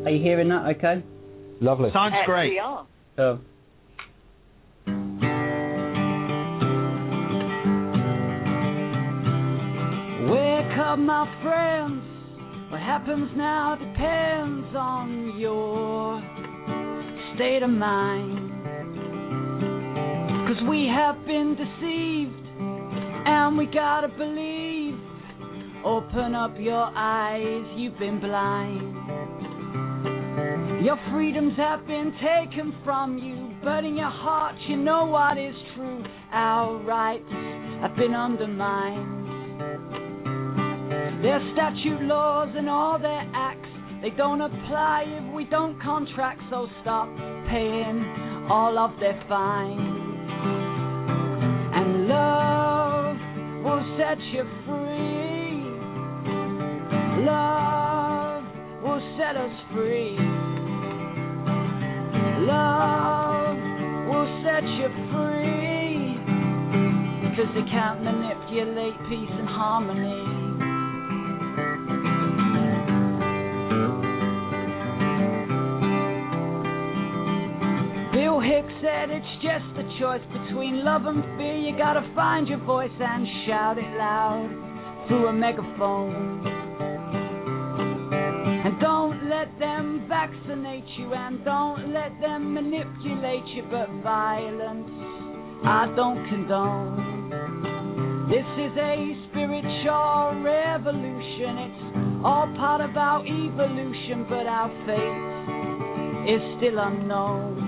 Are you hearing that okay? Lovely. Sounds great. We are. Oh. Wake up, my friends. What happens now depends on your state of mind. 'Cause we have been deceived, and we gotta believe. Open up your eyes, you've been blind. Your freedoms have been taken from you, but in your heart you know what is true. Our rights have been undermined. Their statute laws and all their acts, they don't apply if we don't contract, so stop paying all of their fines. And love will set you free. Love will set us free. Love will set you free. Because they can't manipulate peace and harmony. Bill Hicks said it's just a choice between love and fear. You gotta find your voice and shout it loud through a megaphone. And don't let them vaccinate you, and don't let them manipulate you, but violence I don't condone. This is a spiritual revolution. It's all part of our evolution, but our fate is still unknown.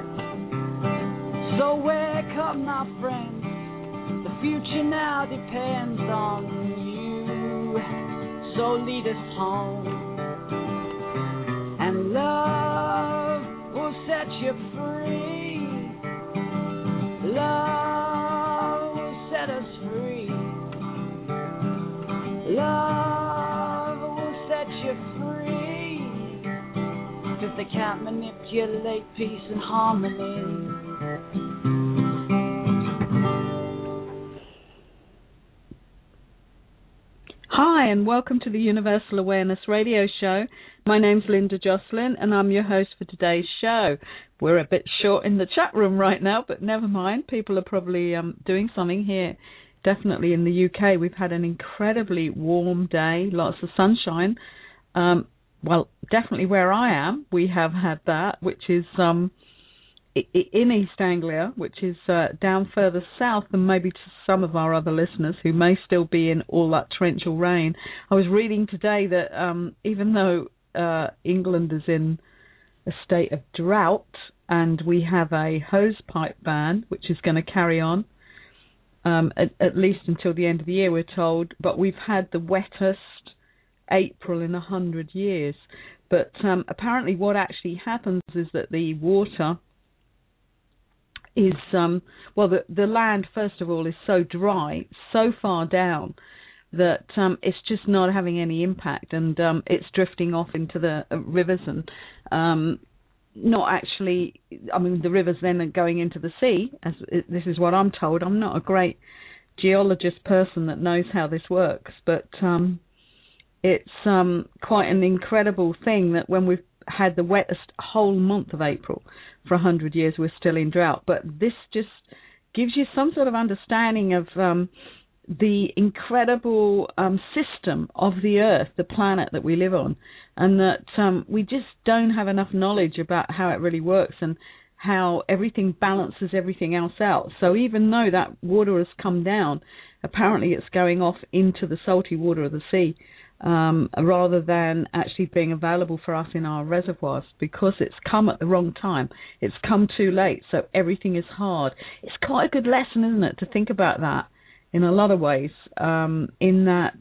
So wake up, my friends, the future now depends on you. So lead us home, and love will set you free. Love will set us free. Love will set you free. 'Cause they can't manipulate peace and harmony. Hi, and welcome to the Universal Awareness Radio Show. My name's Linda Jocelyn, and I'm your host for today's show. We're a bit short in the chat room right now, but never mind. People are probably doing something here. Definitely in the UK, we've had an incredibly warm day, lots of sunshine. Well, definitely where I am, we have had that, which is in East Anglia, which is down further south than maybe to some of our other listeners who may still be in all that torrential rain. I was reading today that even though England is in a state of drought and we have a hosepipe ban, which is going to carry on at least until the end of the year, we're told, but we've had the wettest April in 100 years. But apparently what actually happens is that the water is, the land, first of all, is so dry, so far down, that it's just not having any impact, and it's drifting off into the rivers, and not actually, the rivers then are going into the sea, this is what I'm told. I'm not a great geologist person that knows how this works, but it's quite an incredible thing that when we've had the wettest whole month of April for 100 years, we're still in drought. But this just gives you some sort of understanding of the incredible system of the Earth, the planet that we live on, and that we just don't have enough knowledge about how it really works and how everything balances everything else out. So even though that water has come down, apparently it's going off into the salty water of the sea, rather than actually being available for us in our reservoirs, because it's come at the wrong time. It's come too late, so everything is hard. It's quite a good lesson, isn't it, to think about that in a lot of ways, in that,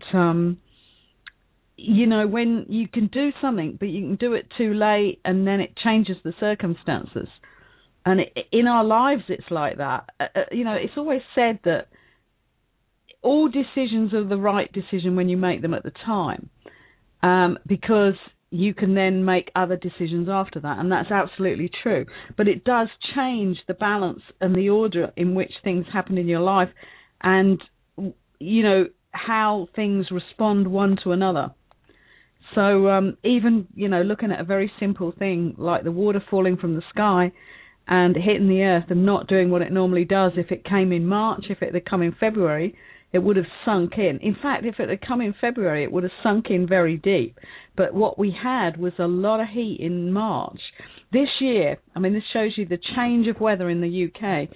when you can do something, but you can do it too late, and then it changes the circumstances. And in our lives, it's like that. It's always said that all decisions are the right decision when you make them at the time, because you can then make other decisions after that, and that's absolutely true. But it does change the balance and the order in which things happen in your life, and, how things respond one to another. So even, looking at a very simple thing like the water falling from the sky and hitting the earth and not doing what it normally does, if it came in March, if it had come in February, it would have sunk in. In fact, if it had come in February, it would have sunk in very deep. But what we had was a lot of heat in March. This year, this shows you the change of weather in the UK.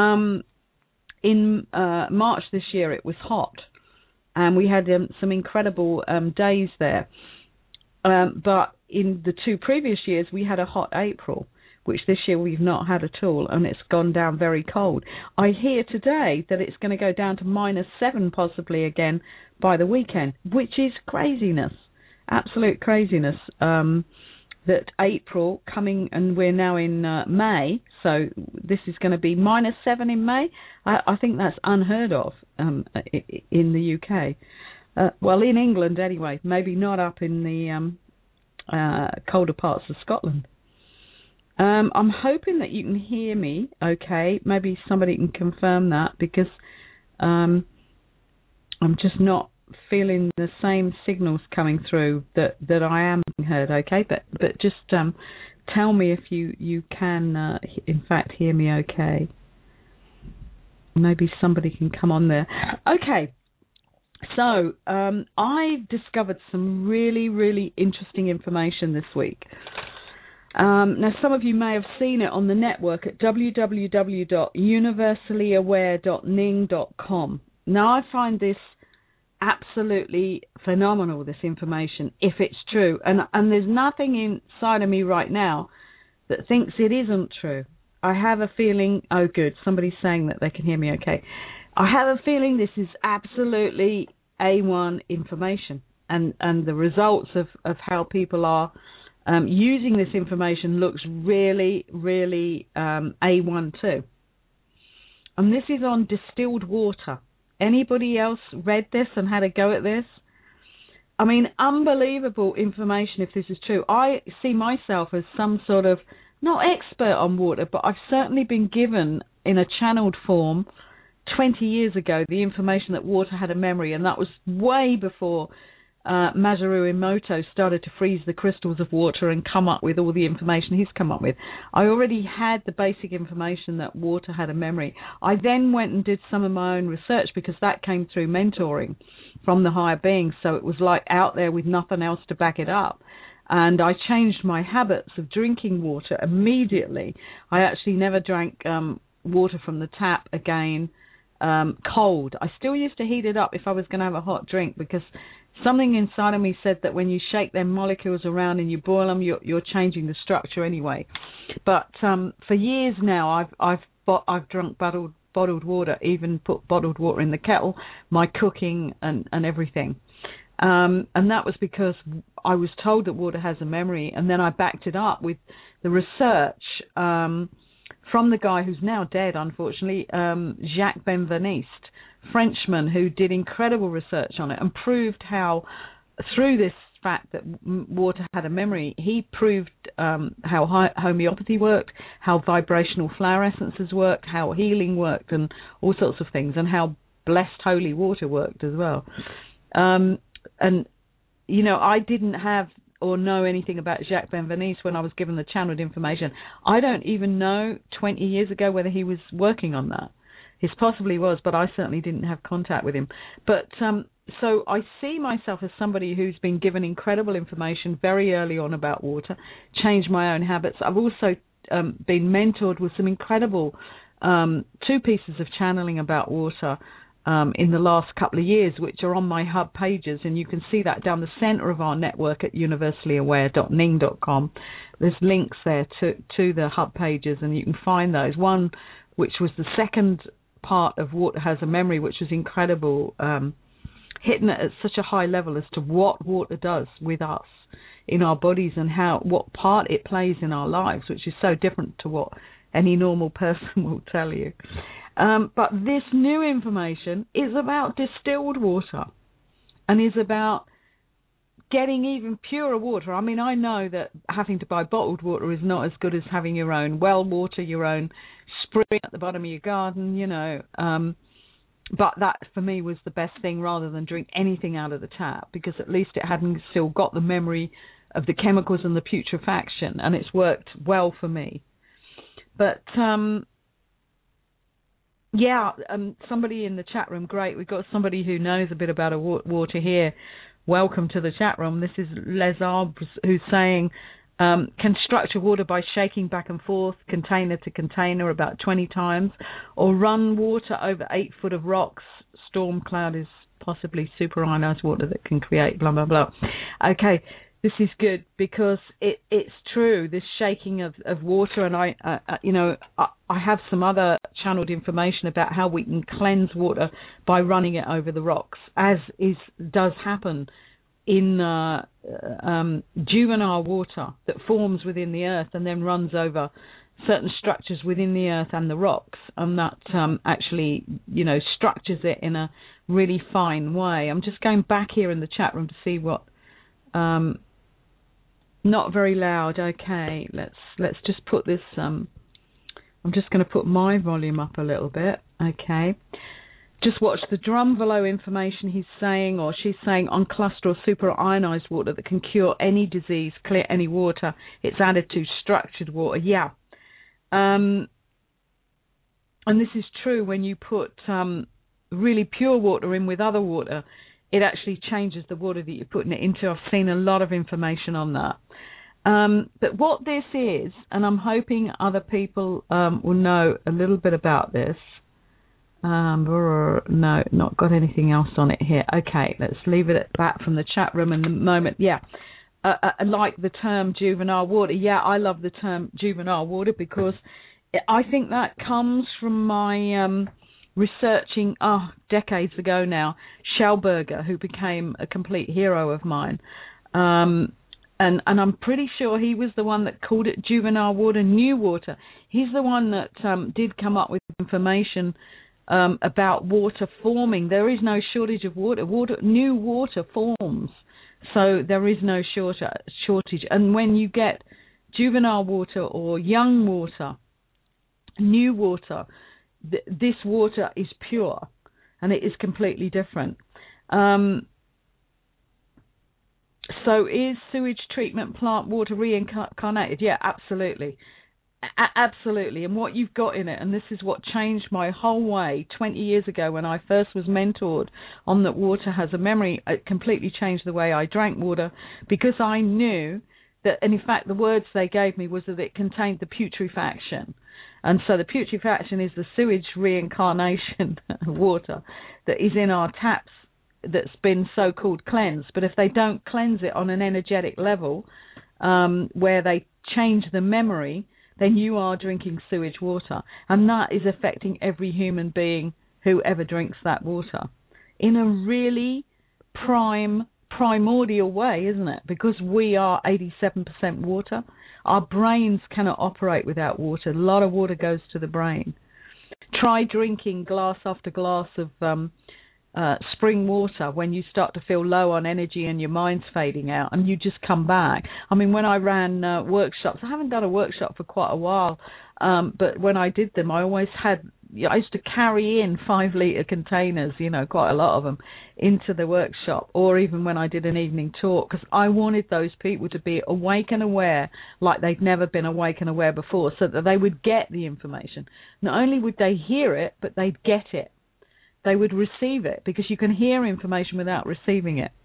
In March this year, it was hot, and we had some incredible days there. But in the 2 previous years, we had a hot April, which this year we've not had at all, and it's gone down very cold. I hear today that it's going to go down to -7 possibly again by the weekend, which is craziness, absolute craziness. That April coming, and we're now in May, so this is going to be -7 in May. I think that's unheard of in the UK. Well, in England anyway, maybe not up in the colder parts of Scotland. I'm hoping that you can hear me okay. Maybe somebody can confirm that, because I'm just not feeling the same signals coming through that I am being heard, okay? But just tell me if you can, in fact, hear me okay. Maybe somebody can come on there. Okay. So I discovered some really, really interesting information this week. Now, some of you may have seen it on the network at www.universallyaware.ning.com. Now, I find this absolutely phenomenal, this information, if it's true. And there's nothing inside of me right now that thinks it isn't true. I have a feeling, oh good, somebody's saying that they can hear me okay. I have a feeling this is absolutely A1 information, and the results of how people are using this information looks really, really A1 too. And this is on distilled water. Anybody else read this and had a go at this? Unbelievable information if this is true. I see myself as some sort of, not expert on water, but I've certainly been given in a channeled form 20 years ago the information that water had a memory, and that was way before Masaru Emoto started to freeze the crystals of water and come up with all the information he's come up with. I already had the basic information that water had a memory. I then went and did some of my own research, because that came through mentoring from the higher beings, so it was like out there with nothing else to back it up. And I changed my habits of drinking water immediately. I actually never drank water from the tap again cold. I still used to heat it up if I was going to have a hot drink, because something inside of me said that when you shake them molecules around and you boil them, you're changing the structure anyway. But for years now, I've drunk bottled water, even put bottled water in the kettle, my cooking and everything. And that was because I was told that water has a memory, and then I backed it up with the research from the guy who's now dead, unfortunately, Jacques Benveniste, Frenchman, who did incredible research on it and proved how, through this fact that water had a memory, he proved how homeopathy worked, how vibrational flower essences worked, how healing worked, and all sorts of things, and how blessed holy water worked as well. And, I didn't have or know anything about Jacques Benveniste when I was given the channeled information. I don't even know 20 years ago whether he was working on that. He possibly was, but I certainly didn't have contact with him. But so I see myself as somebody who's been given incredible information very early on about water, changed my own habits. I've also been mentored with some incredible 2 pieces of channeling about water in the last couple of years, which are on my hub pages, and you can see that down the center of our network at universallyaware.ning.com. There's links there to the hub pages, and you can find those. One, which was the second part of Water Has a Memory, which was incredible, hitting it at such a high level as to what water does with us in our bodies and what part it plays in our lives, which is so different to what any normal person will tell you. But this new information is about distilled water and is about getting even purer water. I know that having to buy bottled water is not as good as having your own well water, your own spring at the bottom of your garden, But that, for me, was the best thing rather than drink anything out of the tap, because at least it hadn't still got the memory of the chemicals and the putrefaction, and it's worked well for me. But, somebody in the chat room, great. We've got somebody who knows a bit about water here. Welcome to the chat room. This is Les Arbres, who's saying, can structure water by shaking back and forth, container to container, about 20 times, or run water over 8 foot of rocks. Storm cloud is possibly superionized water that can create blah, blah, blah. Okay, this is good, because it's true, this shaking of water, and I have some other channeled information about how we can cleanse water by running it over the rocks, as does happen in juvenile water that forms within the earth and then runs over certain structures within the earth and the rocks, and that actually, structures it in a really fine way. I'm just going back here in the chat room to see what. Not very loud. Okay, let's just put this. I'm just going to put my volume up a little bit. Okay. Just watch the drum below information he's saying, or she's saying, on cluster or superionized water that can cure any disease, clear any water. It's added to structured water. Yeah. And this is true when you put really pure water in with other water. It actually changes the water that you're putting it into. I've seen a lot of information on that. But what this is, and I'm hoping other people will know a little bit about this. No, not got anything else on it here. Okay, let's leave it at that from the chat room in the moment. Yeah, I like the term juvenile water. Yeah, I love the term juvenile water, because I think that comes from my researching, decades ago now, Schellberger, who became a complete hero of mine. And I'm pretty sure he was the one that called it juvenile water, new water. He's the one that did come up with information about water forming. There is no shortage of water. New water forms, so there is no shortage. And when you get juvenile water or young water, new water, this water is pure, and it is completely different. So is sewage treatment plant water reincarnated? Yeah, absolutely. Absolutely. And what you've got in it, and this is what changed my whole way 20 years ago when I first was mentored on that water has a memory, it completely changed the way I drank water, because I knew that, and in fact the words they gave me was that it contained the putrefaction. And so the putrefaction is the sewage reincarnation water that is in our taps that's been so-called cleansed. But if they don't cleanse it on an energetic level, where they change the memory, then you are drinking sewage water. And that is affecting every human being who ever drinks that water in a really primordial way, isn't it? Because we are 87% water. Our brains cannot operate without water. A lot of water goes to the brain. Try drinking glass after glass of spring water when you start to feel low on energy and your mind's fading out, and you just come back. I mean, when I ran workshops, I haven't done a workshop for quite a while, but when I did them, I always had, I used to carry in 5-litre containers, quite a lot of them, into the workshop, or even when I did an evening talk, because I wanted those people to be awake and aware like they'd never been awake and aware before, so that they would get the information. Not only would they hear it, but they'd get it. They would receive it, because you can hear information without receiving it.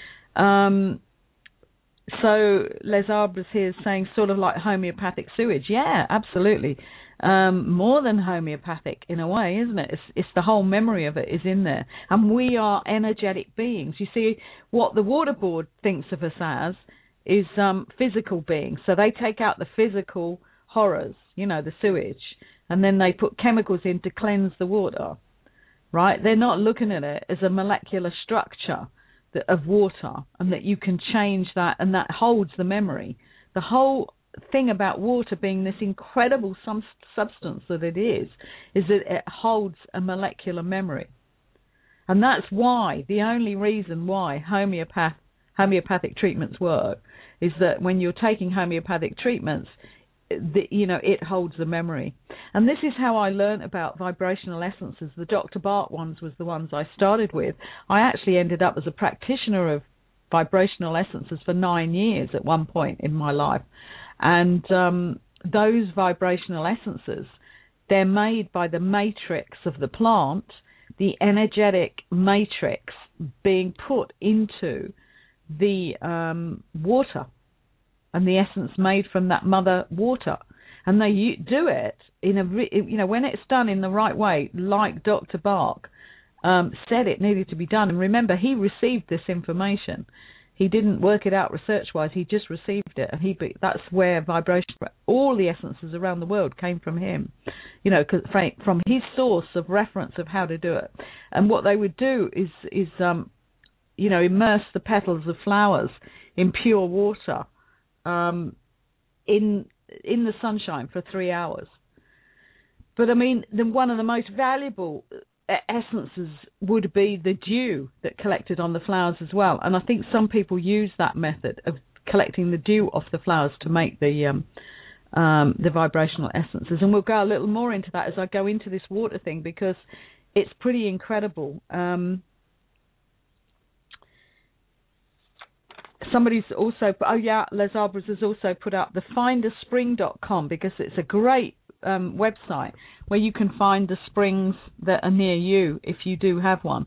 So Les Arbres here is saying sort of like homeopathic sewage. Yeah, absolutely. More than homeopathic in a way, isn't it? It's the whole memory of it is in there. And we are energetic beings. You see, what the Water Board thinks of us as is physical beings. So they take out the physical horrors, the sewage, and then they put chemicals in to cleanse the water. Right? They're not looking at it as a molecular structure of water, and that you can change that, and that holds the memory. The whole thing about water being this incredible substance that it is that it holds a molecular memory. And that's why, the only reason why homeopathic treatments work is that when you're taking homeopathic treatments, it holds the memory. And this is how I learned about vibrational essences. The Dr. Bart ones was the ones I started with. I actually ended up as a practitioner of vibrational essences for 9 years at one point in my life. And those vibrational essences, they're made by the matrix of the plant, the energetic matrix being put into the water, and the essence made from that mother water. And they do it when it's done in the right way, like Dr. Bach said it needed to be done. And remember, he received this information. He didn't work it out research-wise. He just received it, and that's where vibration, all the essences around the world came from him, from his source of reference of how to do it. And what they would do is immerse the petals of flowers in pure water, in the sunshine for 3 hours. But I mean, one of the most valuable essences would be the dew that collected on the flowers as well. And I think some people use that method of collecting the dew off the flowers to make the vibrational essences. And we'll go a little more into that as I go into this water thing, because it's pretty incredible. Somebody's also, Les Arbres has also put up the findaspring.com, because it's a great website where you can find the springs that are near you if you do have one.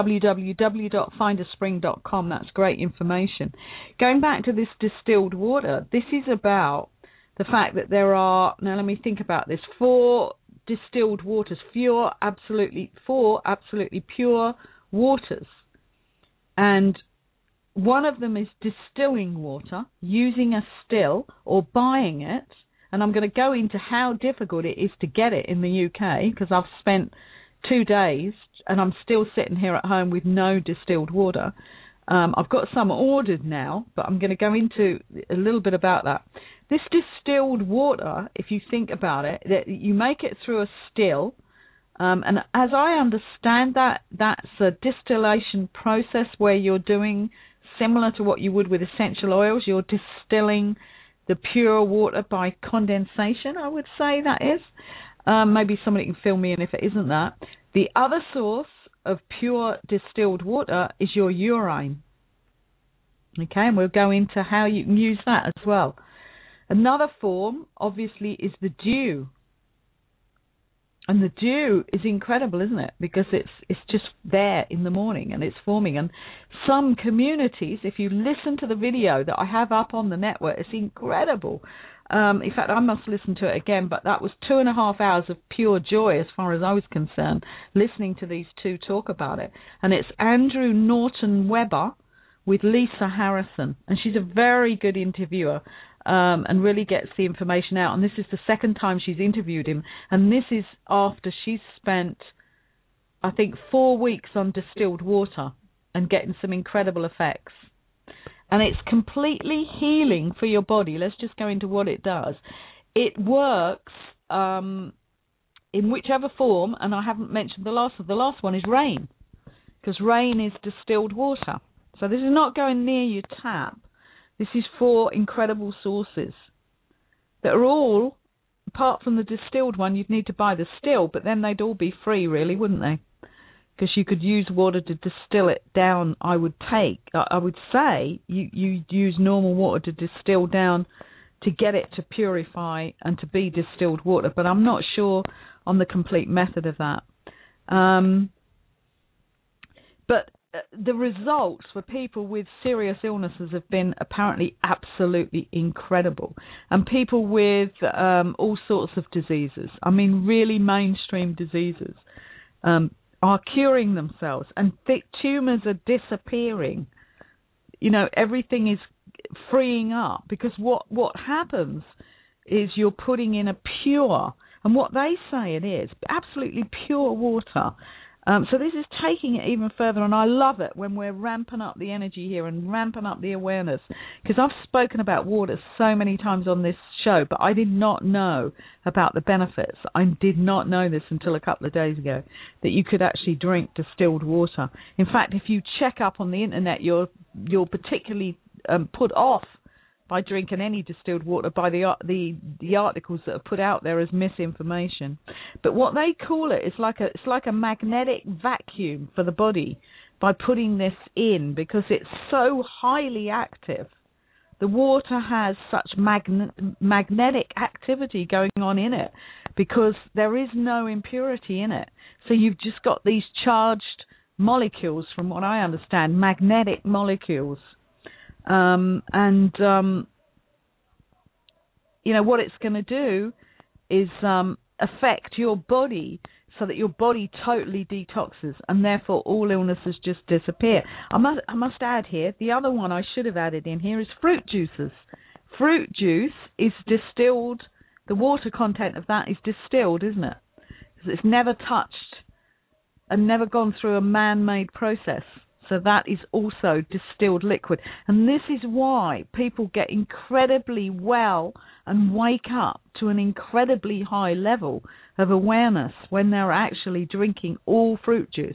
www.findaspring.com. That's great information. Going back to this distilled water, this is about the fact that there are, now let me think about this, 4 distilled waters, 4 absolutely pure waters. And one of them is distilling water, using a still or buying it. And I'm going to go into how difficult it is to get it in the UK, because I've spent 2 days and I'm still sitting here at home with no distilled water. I've got some ordered now, but I'm going to go into a little bit about that. This distilled water, if you think about it, that you make it through a still. And as I understand that, that's a distillation process where you're doing similar to what you would with essential oils. You're distilling the pure water by condensation, I would say that is. Maybe somebody can fill me in if it isn't that. The other source of pure distilled water is your urine. Okay, and we'll go into how you can use that as well. Another form, obviously, is the dew. And the dew is incredible, isn't it? Because it's just there in the morning and it's forming. And some communities, if you listen to the video that I have up on the network, it's incredible. In fact, I must listen to it again, but that was 2.5 hours of pure joy as far as I was concerned, listening to these two talk about it. And it's Andrew Norton Webber with Lisa Harrison. And she's a very good interviewer. And really gets the information out. And this is the second time she's interviewed him. And this is after she's spent, I think, 4 weeks on distilled water and getting some incredible effects. And it's completely healing for your body. Let's just go into what it does. It works in whichever form, and I haven't mentioned the last one. The last one is rain, because rain is distilled water. So this is not going near your tap. This is 4 incredible sources that are all, apart from the distilled one, you'd need to buy the still, but then they'd all be free, really, wouldn't they? Because you could use water to distill it down. I would say you use normal water to distill down to get it to purify and to be distilled water, but I'm not sure on the complete method of that. But the results for people with serious illnesses have been apparently absolutely incredible. And people with all sorts of diseases, I mean really mainstream diseases, are curing themselves. And thick tumours are disappearing. You know, everything is freeing up, because what happens is you're putting in a pure, and what they say it is, absolutely pure water. So this is taking it even further, and I love it when we're ramping up the energy here and ramping up the awareness, because I've spoken about water so many times on this show, but I did not know about the benefits. I did not know this until a couple of days ago, that you could actually drink distilled water. In fact, if you check up on the internet, you're particularly put off by drinking any distilled water by the articles that are put out there as misinformation. But what they call it's like a magnetic vacuum for the body by putting this in, because it's so highly active. The water has such magnetic activity going on in it because there is no impurity in it. So you've just got these charged molecules, from what I understand, magnetic molecules. What it's going to do is affect your body so that your body totally detoxes, and therefore all illnesses just disappear. I must add here, the other one I should have added in here is fruit juices. Fruit juice is distilled. The water content of that is distilled, isn't it? It's never touched and never gone through a man-made process. So that is also distilled liquid. And this is why people get incredibly well and wake up to an incredibly high level of awareness when they're actually drinking all fruit juice.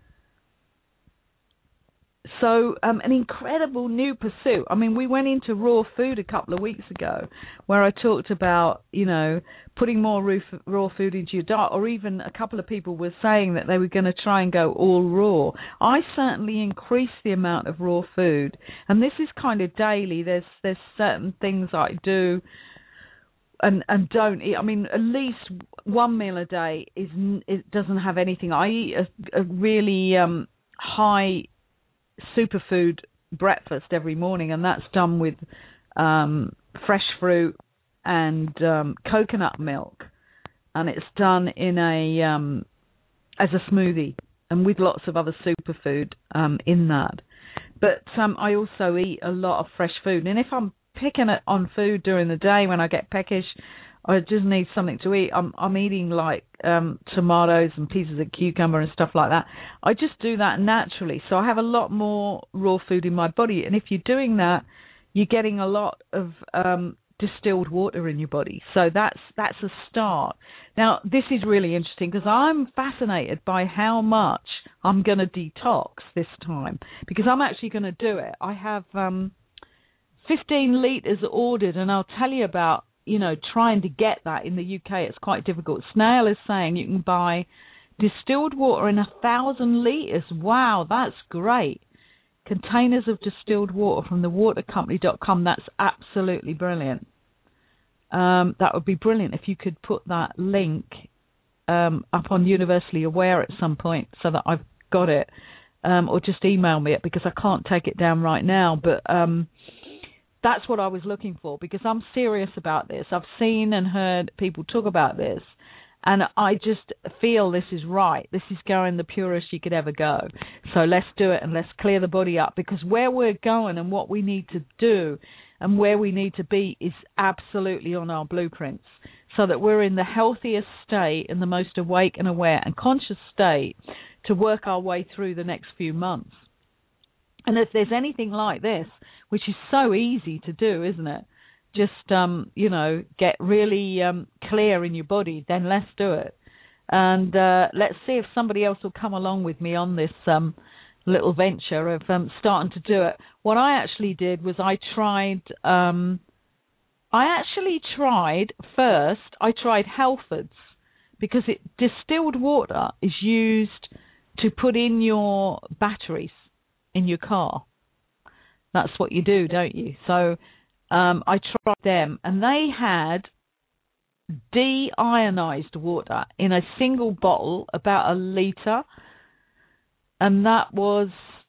So an incredible new pursuit. I mean, we went into raw food a couple of weeks ago where I talked about, putting more raw food into your diet, or even a couple of people were saying that they were going to try and go all raw. I certainly increased the amount of raw food, and this is kind of daily. There's certain things I do and don't eat. I mean, at least one meal a day it doesn't have anything. I eat a really high superfood breakfast every morning, and that's done with fresh fruit and coconut milk, and it's done in as a smoothie and with lots of other superfood in that. But I also eat a lot of fresh food, and if I'm picking it on food during the day when I get peckish, I just need something to eat. I'm eating like tomatoes and pieces of cucumber and stuff like that. I just do that naturally. So I have a lot more raw food in my body. And if you're doing that, you're getting a lot of distilled water in your body. So that's a start. Now, this is really interesting because I'm fascinated by how much I'm going to detox this time, because I'm actually going to do it. I have 15 litres ordered, and I'll tell you about trying to get that in the UK. It's quite difficult. Snail is saying you can buy distilled water in 1,000 litres. Wow, that's great. Containers of distilled water from thewatercompany.com. That's absolutely brilliant. That would be brilliant if you could put that link up on Universally Aware at some point so that I've got it, or just email me it, because I can't take it down right now. But that's what I was looking for, because I'm serious about this. I've seen and heard people talk about this, and I just feel this is right. This is going the purest you could ever go. So let's do it, and let's clear the body up, because where we're going and what we need to do and where we need to be is absolutely on our blueprints, so that we're in the healthiest state and the most awake and aware and conscious state to work our way through the next few months. And if there's anything like this, which is so easy to do, isn't it? Just, get really clear in your body, then let's do it. And let's see if somebody else will come along with me on this little venture of starting to do it. What I actually did was I tried Halfords, because distilled water is used to put in your batteries in your car. That's what you do, don't you? So I tried them, and they had deionized water in a single bottle, about a litre, and that was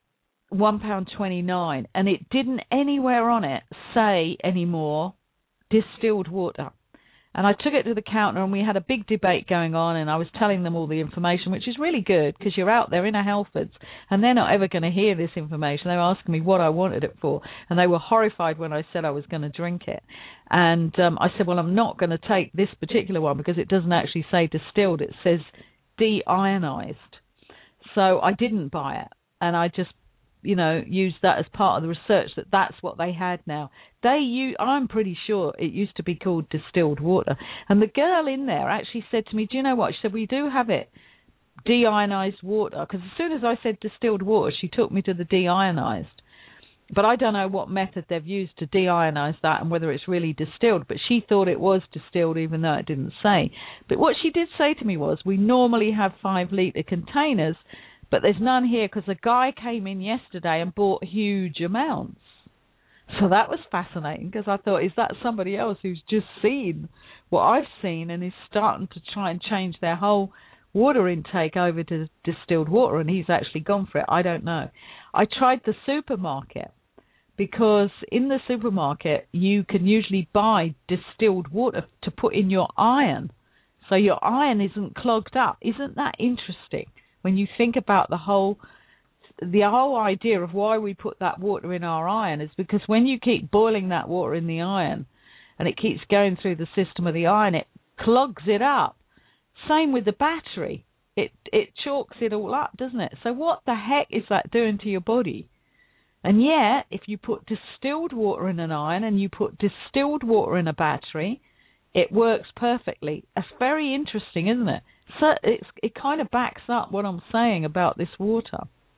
£1.29, and it didn't anywhere on it say anymore distilled water. And I took it to the counter, and we had a big debate going on, and I was telling them all the information, which is really good, because you're out there in a Halfords, and they're not ever going to hear this information. They were asking me what I wanted it for, and they were horrified when I said I was going to drink it. And I said, well, I'm not going to take this particular one, because it doesn't actually say distilled. It says deionized. So I didn't buy it, and I just used that as part of the research, that's what they had now. I'm pretty sure it used to be called distilled water. And the girl in there actually said to me, do you know what? She said, we do have it, deionized water. Because as soon as I said distilled water, she took me to the deionized. but I don't know what method they've used to deionize that and whether it's really distilled. But she thought it was distilled, even though it didn't say. But what she did say to me was, we normally have 5-litre containers, but there's none here because a guy came in yesterday and bought huge amounts. So that was fascinating, because I thought, is that somebody else who's just seen what I've seen and is starting to try and change their whole water intake over to distilled water, and he's actually gone for it? I don't know. I tried the supermarket, because in the supermarket you can usually buy distilled water to put in your iron, so your iron isn't clogged up. Isn't that interesting when you think about the whole idea of why we put that water in our iron? Is because when you keep boiling that water in the iron and it keeps going through the system of the iron, it clogs it up. Same with the battery. It chalks it all up, doesn't it? So what the heck is that doing to your body? And yet, if you put distilled water in an iron and you put distilled water in a battery, it works perfectly. That's very interesting, isn't it? So it kind of backs up what I'm saying about this water.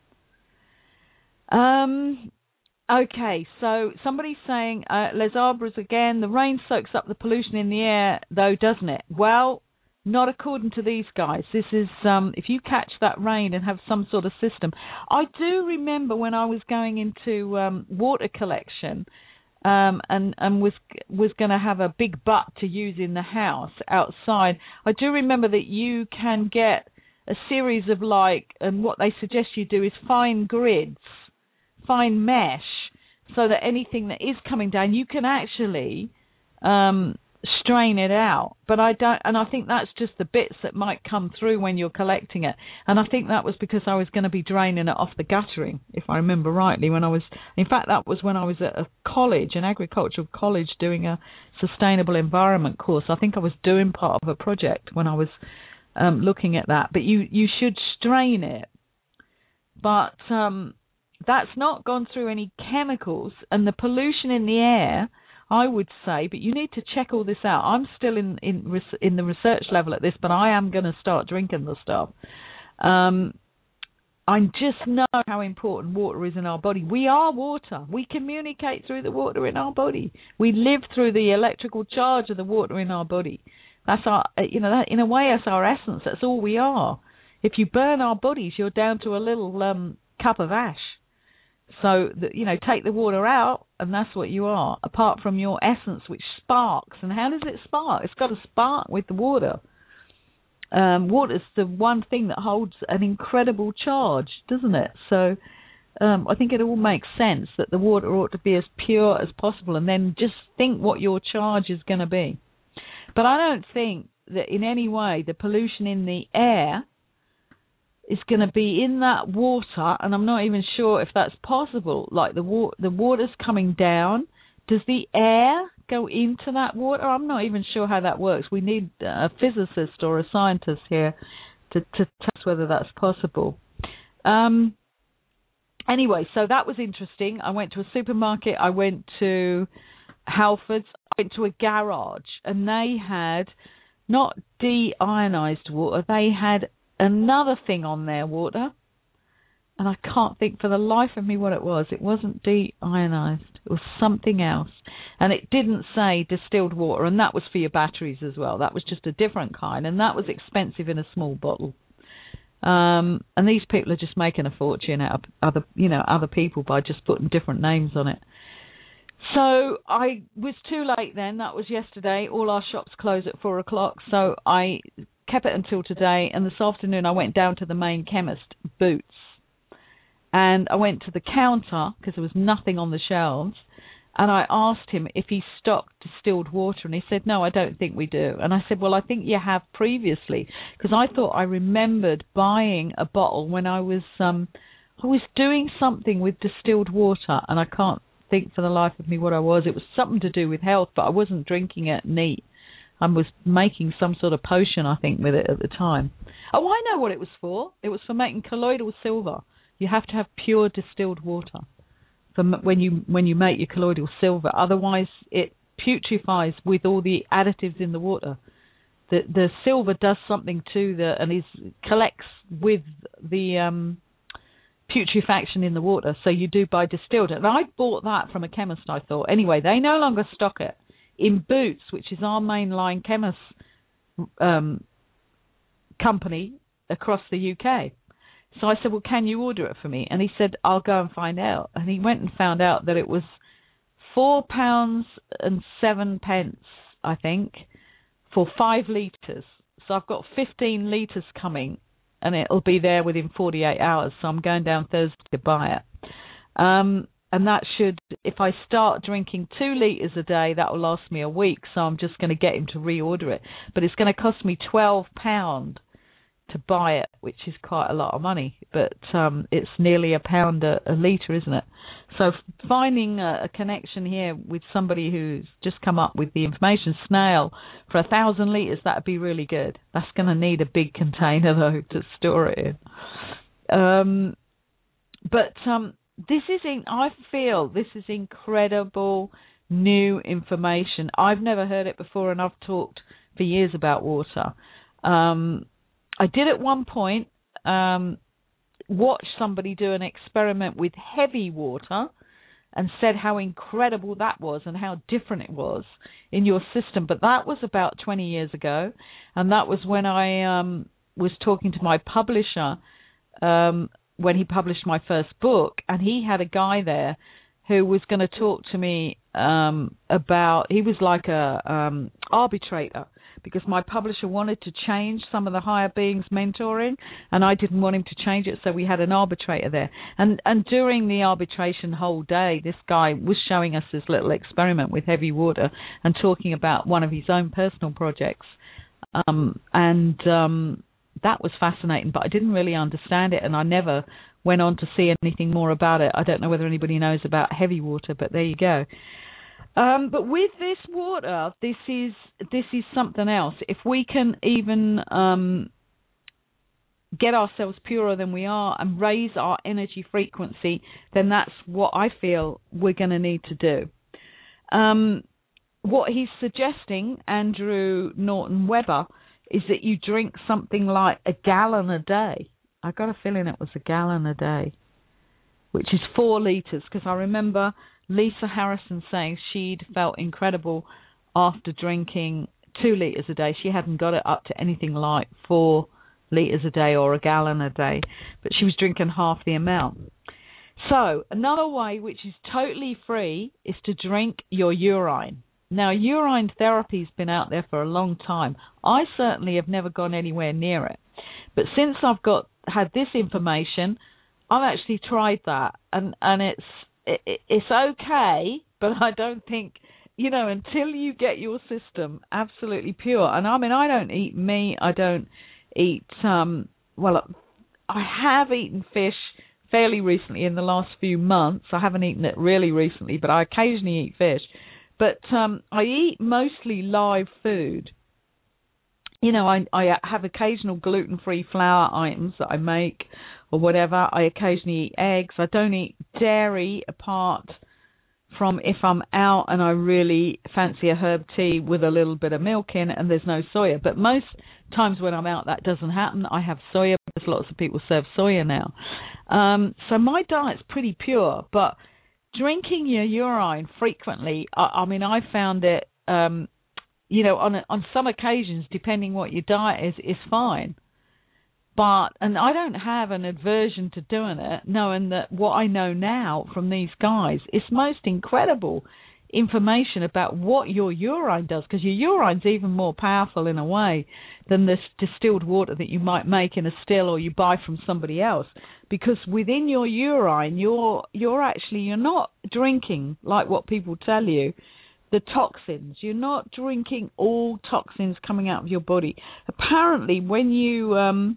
Okay, so somebody's saying, Les Arbres again, the rain soaks up the pollution in the air, though, doesn't it? Well, not according to these guys. This is, if you catch that rain and have some sort of system. I do remember when I was going into water collection and was going to have a big butt to use in the house outside, I do remember that you can get a series of and what they suggest you do is fine grids, fine mesh, so that anything that is coming down, you can actually strain it out. But I don't, and I think that's just the bits that might come through when you're collecting it. And I think that was because I was going to be draining it off the guttering, if I remember rightly. In fact, that was when I was at a college, an agricultural college, doing a sustainable environment course. I think I was doing part of a project when I was looking at that. But you should strain it. But that's not gone through any chemicals, and the pollution in the air, I would say, but you need to check all this out. I'm still in the research level at this, but I am going to start drinking the stuff. I just know how important water is in our body. We are water. We communicate through the water in our body. We live through the electrical charge of the water in our body. That's our, that in a way, that's our essence. That's all we are. If you burn our bodies, you're down to a little cup of ash. So, take the water out, and that's what you are, apart from your essence, which sparks. And how does it spark? It's got to spark with the water. Water's the one thing that holds an incredible charge, doesn't it? So, I think it all makes sense that the water ought to be as pure as possible, and then just think what your charge is going to be. But I don't think that in any way the pollution in the air is going to be in that water, and I'm not even sure if that's possible. Like the water's coming down. Does the air go into that water? I'm not even sure how that works. We need a physicist or a scientist here to test whether that's possible. Anyway, so that was interesting. I went to a supermarket. I went to Halfords. I went to a garage, and they had not deionized water. They had another thing on their water, and I can't think for the life of me what it was. It wasn't deionized. It was something else, and it didn't say distilled water, and that was for your batteries as well. That was just a different kind, and that was expensive in a small bottle. And these people are just making a fortune out of other people by just putting different names on it. So I was too late then. That was yesterday. All our shops close at 4:00, so I kept it until today, and this afternoon I went down to the main chemist, Boots, and I went to the counter because there was nothing on the shelves, and I asked him if he stocked distilled water, and he said, no, I don't think we do. And I said, well, I think you have previously, because I thought I remembered buying a bottle when I was doing something with distilled water, and I can't think for the life of me what I was. It was something to do with health, but I wasn't drinking it neat. I was making some sort of potion, I think, with it at the time. Oh, I know what it was for. It was for making colloidal silver. You have to have pure distilled water for when you make your colloidal silver. Otherwise, it putrefies with all the additives in the water. The silver does something to and collects with the putrefaction in the water, so you do buy distilled. And I bought that from a chemist, I thought. Anyway, they no longer stock it. In Boots, which is our mainline chemist company across the UK. So I said, well, can you order it for me? And he said, I'll go and find out. And he went and found out that it was £4.07, I think, for 5 litres. So I've got 15 litres coming, and it'll be there within 48 hours. So I'm going down Thursday to buy it. And that should, if I start drinking 2 litres a day, that will last me a week. So I'm just going to get him to reorder it. But it's going to cost me £12 to buy it, which is quite a lot of money. But it's nearly £1 a litre, isn't it? So finding a connection here with somebody who's just come up with the information, Snail, for 1,000 litres, that would be really good. That's going to need a big container, though, to store it in. I feel this is incredible new information. I've never heard it before, and I've talked for years about water. I did at one point watch somebody do an experiment with heavy water and said how incredible that was and how different it was in your system. But that was about 20 years ago, and that was when I was talking to my publisher when he published my first book, and he had a guy there who was going to talk to me about, he was like a arbitrator, because my publisher wanted to change some of the higher beings mentoring, and I didn't want him to change it, so we had an arbitrator there. And during the arbitration whole day, this guy was showing us this little experiment with heavy water and talking about one of his own personal projects. That was fascinating, but I didn't really understand it, and I never went on to see anything more about it. I don't know whether anybody knows about heavy water, but there you go. But with this water, this is something else. If we can even get ourselves purer than we are and raise our energy frequency, then that's what I feel we're going to need to do. What he's suggesting, Andrew Norton Webber, is that you drink something like a gallon a day. I got a feeling it was a gallon a day, which is 4 litres, because I remember Lisa Harrison saying she'd felt incredible after drinking 2 litres a day. She hadn't got it up to anything like 4 litres a day or a gallon a day, but she was drinking half the amount. So another way, which is totally free, is to drink your urine. Now, urine therapy's been out there for a long time. I certainly have never gone anywhere near it. But since I've had this information, I've actually tried that, and it's okay, but I don't think, until you get your system absolutely pure. And I mean, I don't eat meat, I don't eat, I have eaten fish fairly recently in the last few months. I haven't eaten it really recently, but I occasionally eat fish. But I eat mostly live food. I have occasional gluten-free flour items that I make or whatever. I occasionally eat eggs. I don't eat dairy apart from if I'm out and I really fancy a herb tea with a little bit of milk in it and there's no soya. But most times when I'm out, that doesn't happen. I have soya because lots of people serve soya now. So my diet's pretty pure, but drinking your urine frequently, I mean, I found it, on some occasions, depending what your diet is fine. And I don't have an aversion to doing it, knowing that what I know now from these guys is most incredible information about what your urine does, because your urine's even more powerful in a way than this distilled water that you might make in a still or you buy from somebody else. Because within your urine, you're not drinking, like what people tell you, the toxins. You're not drinking all toxins coming out of your body. Apparently, when you I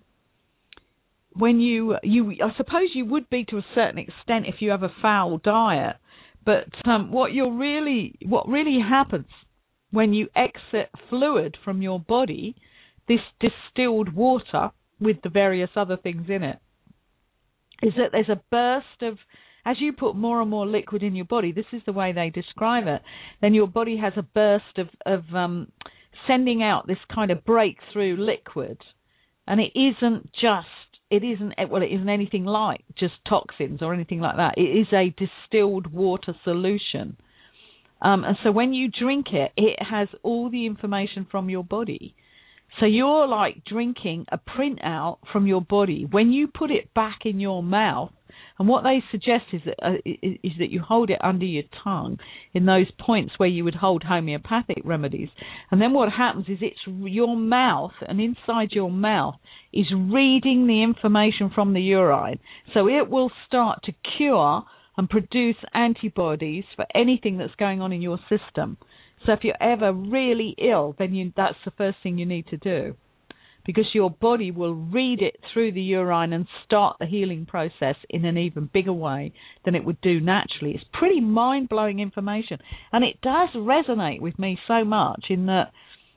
suppose you would be to a certain extent if you have a foul diet. But what really happens when you exit fluid from your body, this distilled water with the various other things in it, is that there's a burst of, as you put more and more liquid in your body, this is the way they describe it, then your body has a burst of sending out this kind of breakthrough liquid. And it isn't just it isn't anything like just toxins or anything like that. It is a distilled water solution. And so when you drink it, it has all the information from your body. So you're like drinking a printout from your body. When you put it back in your mouth, and what they suggest is that you hold it under your tongue in those points where you would hold homeopathic remedies. And then what happens is it's your mouth, and inside your mouth is reading the information from the urine. So it will start to cure and produce antibodies for anything that's going on in your system. So if you're ever really ill, then that's the first thing you need to do, because your body will read it through the urine and start the healing process in an even bigger way than it would do naturally. It's pretty mind-blowing information, and it does resonate with me so much in that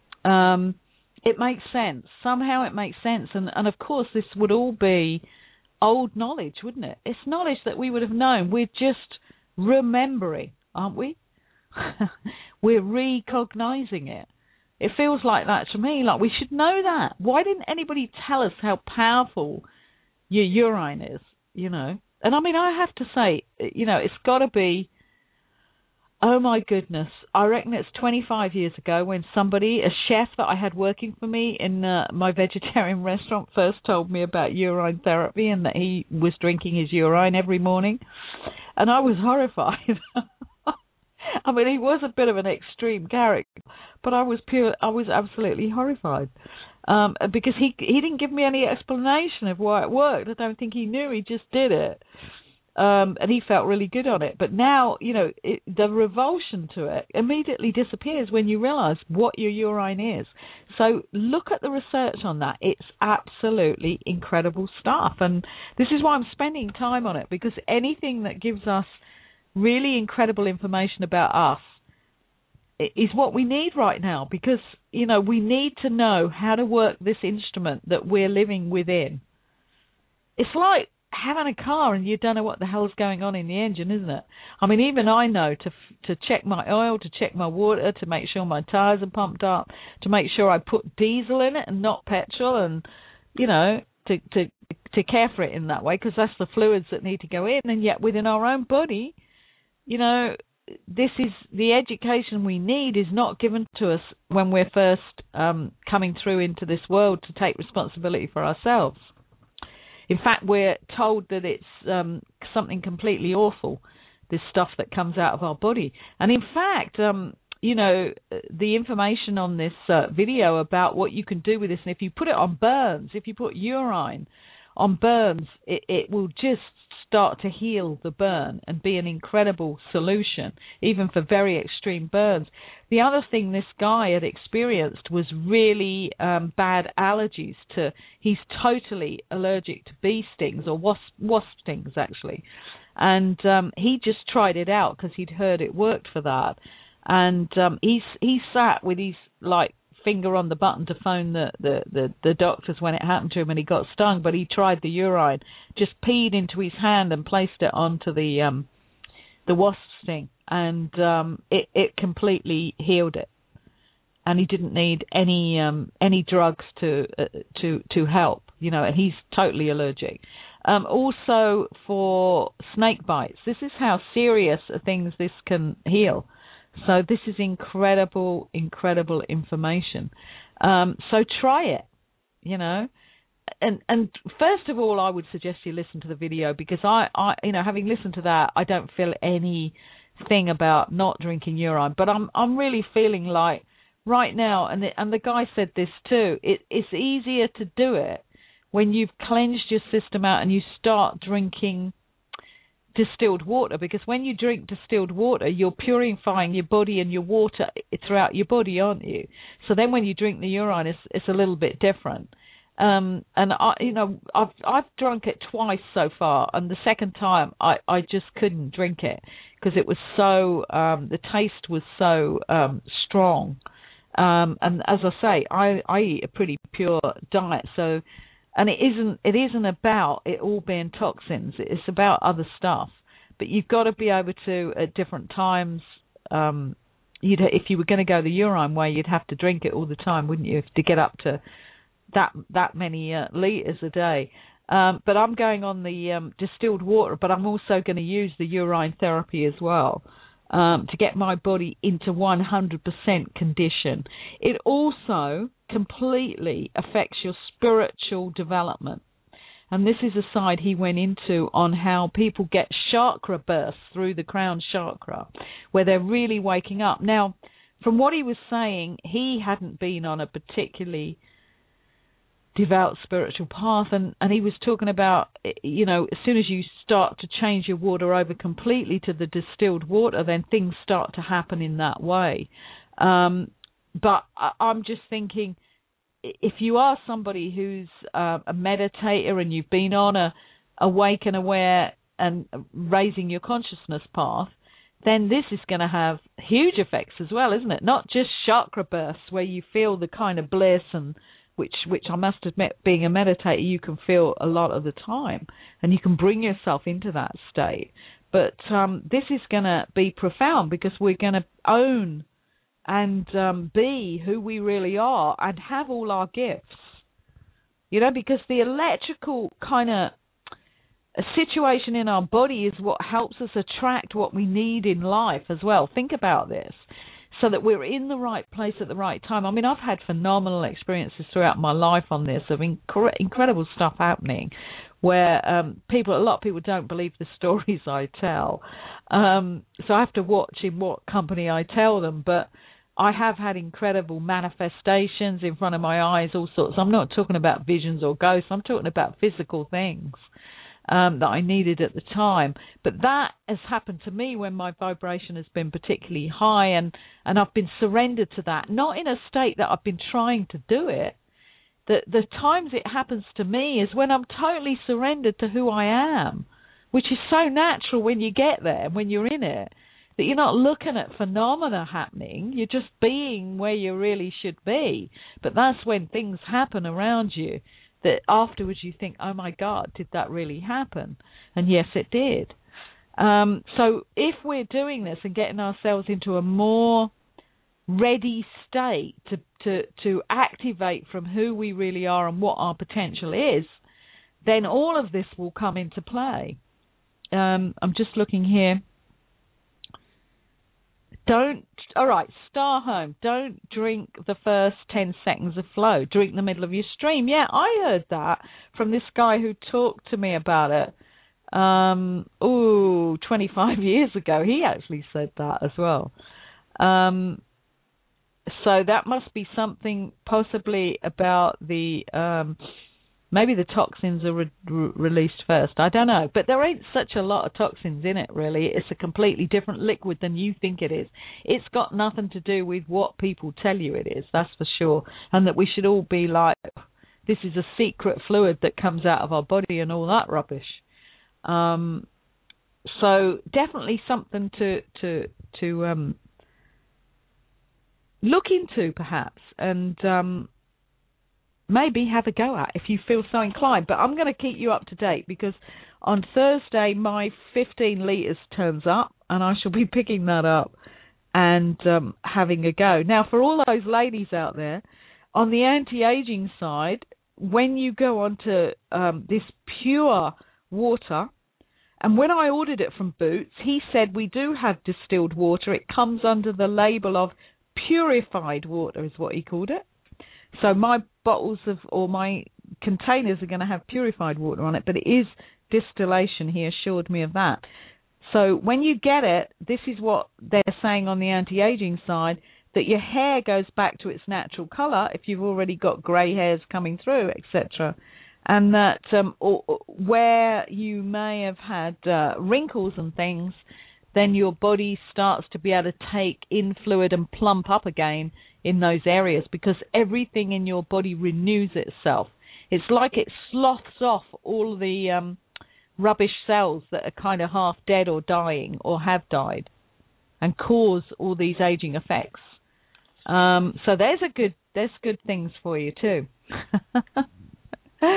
it makes sense. Somehow it makes sense, and of course this would all be old knowledge, wouldn't it? It's knowledge that we would have known. We're just remembering, aren't we? We're recognizing it. It feels like that to me, like we should know that. Why didn't anybody tell us how powerful your urine is, you know? And I mean, I have to say, you know, it's got to be, oh my goodness, I reckon it's 25 years ago when somebody, a chef that I had working for me in my vegetarian restaurant, first told me about urine therapy and that he was drinking his urine every morning. And I was horrified. I mean, he was a bit of an extreme character, but I was absolutely horrified because he didn't give me any explanation of why it worked. I don't think he knew. He just did it, and he felt really good on it. But now, you know, the revulsion to it immediately disappears when you realise what your urine is. So look at the research on that. It's absolutely incredible stuff, and this is why I'm spending time on it, because anything that gives us really incredible information about us is what we need right now, because, you know, we need to know how to work this instrument that we're living within. It's like having a car and you don't know what the hell's going on in the engine, isn't it? I mean, even I know to check my oil, to check my water, to make sure my tyres are pumped up, to make sure I put diesel in it and not petrol, and, you know, to care for it in that way, because that's the fluids that need to go in. And yet within our own body, you know, this is the education we need is not given to us when we're first coming through into this world to take responsibility for ourselves. In fact, we're told that it's something completely awful, this stuff that comes out of our body. And in fact, you know, the information on this video about what you can do with this, and if you put it on burns, if you put urine on burns, it will just start to heal the burn and be an incredible solution, even for very extreme burns. The other thing this guy had experienced was really bad allergies he's totally allergic to bee stings, or wasp stings, actually. And he just tried it out because he'd heard it worked for that. And he sat with his, like, finger on the button to phone the doctors when it happened to him and he got stung, but he tried the urine, just peed into his hand and placed it onto the wasp sting, and it completely healed it, and he didn't need any drugs to help, you know, and he's totally allergic. Also for snake bites, this is how serious things this can heal. So this is incredible, incredible information. So try it, you know. And first of all, I would suggest you listen to the video, because I you know, having listened to that, I don't feel anything about not drinking urine. But I'm really feeling like right now, and the guy said this too, it's easier to do it when you've cleansed your system out and you start drinking distilled water, because when you drink distilled water, you're purifying your body and your water throughout your body, aren't you? So then when you drink the urine, it's a little bit different. And I've drunk it twice so far, and the second time I just couldn't drink it because it was so the taste was so strong. And as I say, I eat a pretty pure diet, so. And it isn't about it all being toxins. It's about other stuff. But you've got to be able to, at different times, if you were going to go the urine way, you'd have to drink it all the time, wouldn't you, to get up to that many litres a day. But I'm going on the distilled water, but I'm also going to use the urine therapy as well to get my body into 100% condition. It also completely affects your spiritual development. And this is a side he went into on how people get chakra bursts through the crown chakra, where they're really waking up. Now, from what he was saying, he hadn't been on a particularly devout spiritual path, and he was talking about, you know, as soon as you start to change your water over completely to the distilled water, then things start to happen in that way. But I'm just thinking, if you are somebody who's a meditator and you've been on a awake and aware and raising your consciousness path, then this is going to have huge effects as well, isn't it? Not just chakra bursts where you feel the kind of bliss, and which I must admit, being a meditator, you can feel a lot of the time, and you can bring yourself into that state. But this is going to be profound, because we're going to own and be who we really are and have all our gifts. You know, because the electrical kind of situation in our body is what helps us attract what we need in life as well. Think about this, so that we're in the right place at the right time. I mean, I've had phenomenal experiences throughout my life on this, of incredible stuff happening, where a lot of people don't believe the stories I tell. So I have to watch in what company I tell them, but I have had incredible manifestations in front of my eyes, all sorts. I'm not talking about visions or ghosts. I'm talking about physical things that I needed at the time. But that has happened to me when my vibration has been particularly high, and I've been surrendered to that, not in a state that I've been trying to do it. The times it happens to me is when I'm totally surrendered to who I am, which is so natural when you get there, when you're in it, that you're not looking at phenomena happening, you're just being where you really should be. But that's when things happen around you that afterwards you think, oh my God, did that really happen? And yes, it did. So if we're doing this and getting ourselves into a more ready state to activate from who we really are and what our potential is, then all of this will come into play. I'm just looking here. Star Home, don't drink the first 10 seconds of flow. Drink the middle of your stream. Yeah, I heard that from this guy who talked to me about it 25 years ago. He actually said that as well. So that must be something possibly about the... maybe the toxins are released first. I don't know. But there ain't such a lot of toxins in it, really. It's a completely different liquid than you think it is. It's got nothing to do with what people tell you it is, that's for sure. And that we should all be like, this is a secret fluid that comes out of our body and all that rubbish. So definitely something to look into, perhaps, and... maybe have a go at if you feel so inclined. But I'm going to keep you up to date, because on Thursday my 15 litres turns up, and I shall be picking that up and having a go. Now, for all those ladies out there, on the anti-aging side, when you go on to this pure water, and when I ordered it from Boots, he said we do have distilled water. It comes under the label of purified water, is what he called it. So my bottles or my containers are going to have purified water on it, but it is distillation. He assured me of that. So when you get it, this is what they're saying on the anti-aging side, that your hair goes back to its natural colour if you've already got grey hairs coming through, etc. And that where you may have had wrinkles and things, then your body starts to be able to take in fluid and plump up again in those areas, because everything in your body renews itself. It's like it sloughs off all the rubbish cells that are kind of half dead or dying or have died, and cause all these aging effects. So there's good things for you too.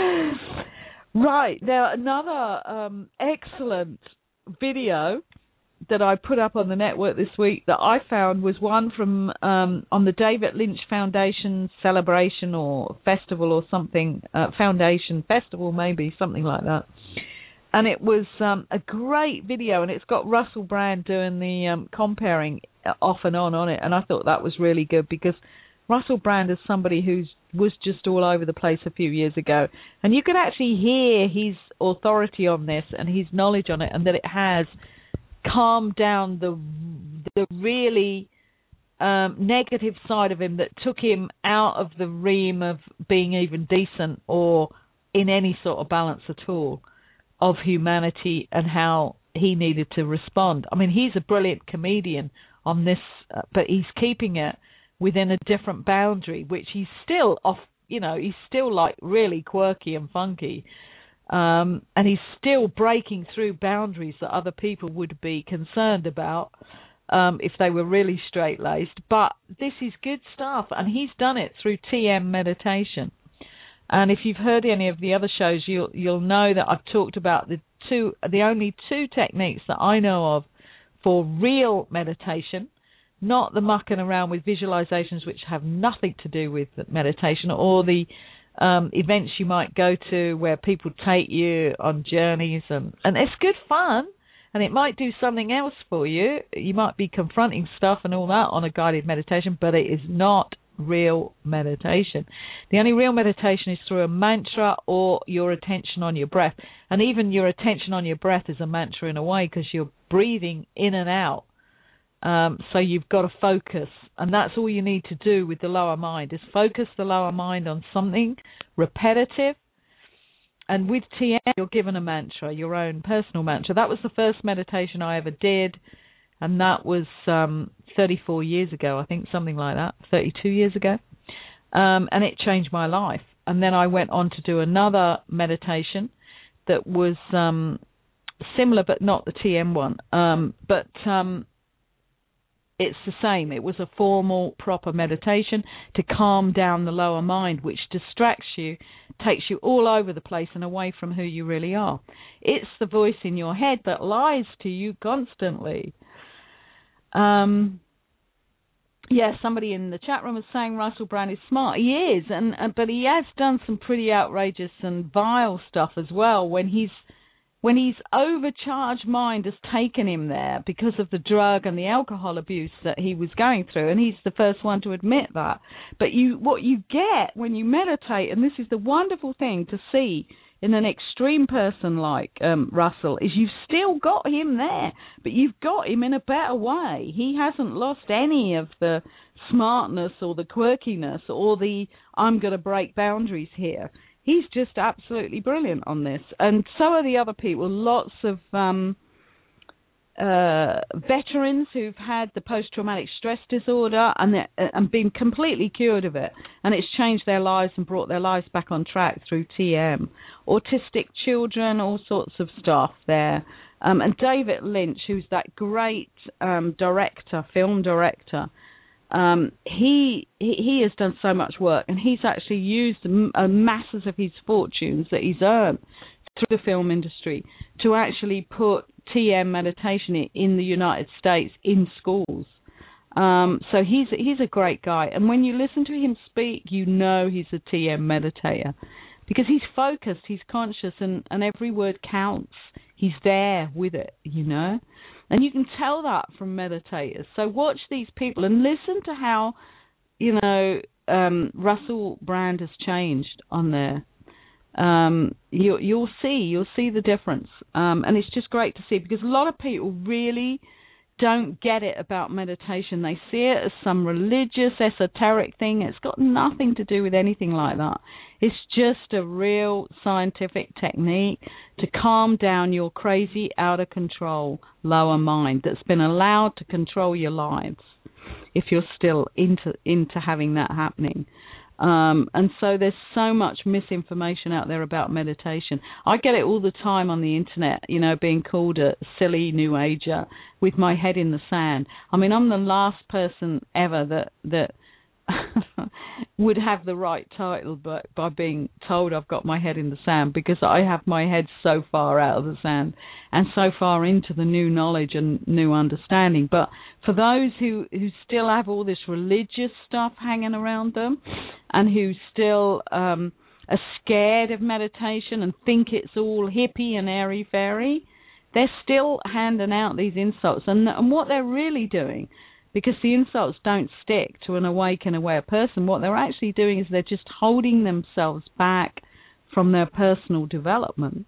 Right, now another excellent video that I put up on the network this week that I found was one from on the David Lynch Foundation celebration or festival or something, foundation festival maybe, something like that. And it was a great video, and it's got Russell Brand doing the comparing off and on it, and I thought that was really good because Russell Brand is somebody who was just all over the place a few years ago, and you could actually hear his authority on this and his knowledge on it, and that it has calmed down the really negative side of him that took him out of the realm of being even decent or in any sort of balance at all of humanity and how he needed to respond. I mean, he's a brilliant comedian on this, but he's keeping it within a different boundary, which he's still off, you know, he's still like really quirky and funky. And he's still breaking through boundaries that other people would be concerned about if they were really straight-laced. But this is good stuff, and he's done it through TM meditation. And if you've heard any of the other shows, you'll know that I've talked about the only two techniques that I know of for real meditation, not the mucking around with visualizations which have nothing to do with meditation, or the events you might go to where people take you on journeys, and it's good fun, and it might do something else for you. You might be confronting stuff and all that on a guided meditation, but it is not real meditation. The only real meditation is through a mantra or your attention on your breath. And even your attention on your breath is a mantra in a way, because you're breathing in and out. So you've got to focus, and that's all you need to do with the lower mind, is focus the lower mind on something repetitive. And with TM, you're given a mantra, your own personal mantra. That was the first meditation I ever did, and that was 34 years ago, I think, something like that, 32 years ago. And it changed my life. And then I went on to do another meditation that was similar, but not the TM one. But it's the same. It was a formal, proper meditation to calm down the lower mind, which distracts you, takes you all over the place and away from who you really are. It's the voice in your head that lies to you constantly. Somebody in the chat room was saying Russell Brand is smart. He is, but he has done some pretty outrageous and vile stuff as well when his overcharged mind has taken him there because of the drug and the alcohol abuse that he was going through, and he's the first one to admit that. But what you get when you meditate, and this is the wonderful thing to see in an extreme person like Russell, is you've still got him there, but you've got him in a better way. He hasn't lost any of the smartness or the quirkiness or the I'm going to break boundaries here. He's just absolutely brilliant on this. And so are the other people. Lots of veterans who've had the post-traumatic stress disorder and been completely cured of it. And it's changed their lives and brought their lives back on track through TM. Autistic children, all sorts of stuff there. And David Lynch, who's that great film director, he has done so much work, and he's actually used masses of his fortunes that he's earned through the film industry to actually put TM meditation in the United States in schools. So he's a great guy, and when you listen to him speak, you know he's a TM meditator because he's focused, he's conscious, and every word counts. He's there with it, you know. And you can tell that from meditators. So watch these people and listen to how, you know, Russell Brand has changed on there. You'll see the difference. And it's just great to see, because a lot of people really don't get it about meditation. They see it as some religious, esoteric thing. It's got nothing to do with anything like that. It's just a real scientific technique to calm down your crazy, out-of-control lower mind that's been allowed to control your lives if you're still into having that happening. And so there's so much misinformation out there about meditation. I get it all the time on the internet, you know, being called a silly new ager with my head in the sand. I mean, I'm the last person ever that would have the right title, but by being told I've got my head in the sand, because I have my head so far out of the sand and so far into the new knowledge and new understanding. But for those who still have all this religious stuff hanging around them, and who still are scared of meditation and think it's all hippie and airy-fairy, they're still handing out these insults. And what they're really doing, because the insults don't stick to an awake and aware person, what they're actually doing is they're just holding themselves back from their personal development.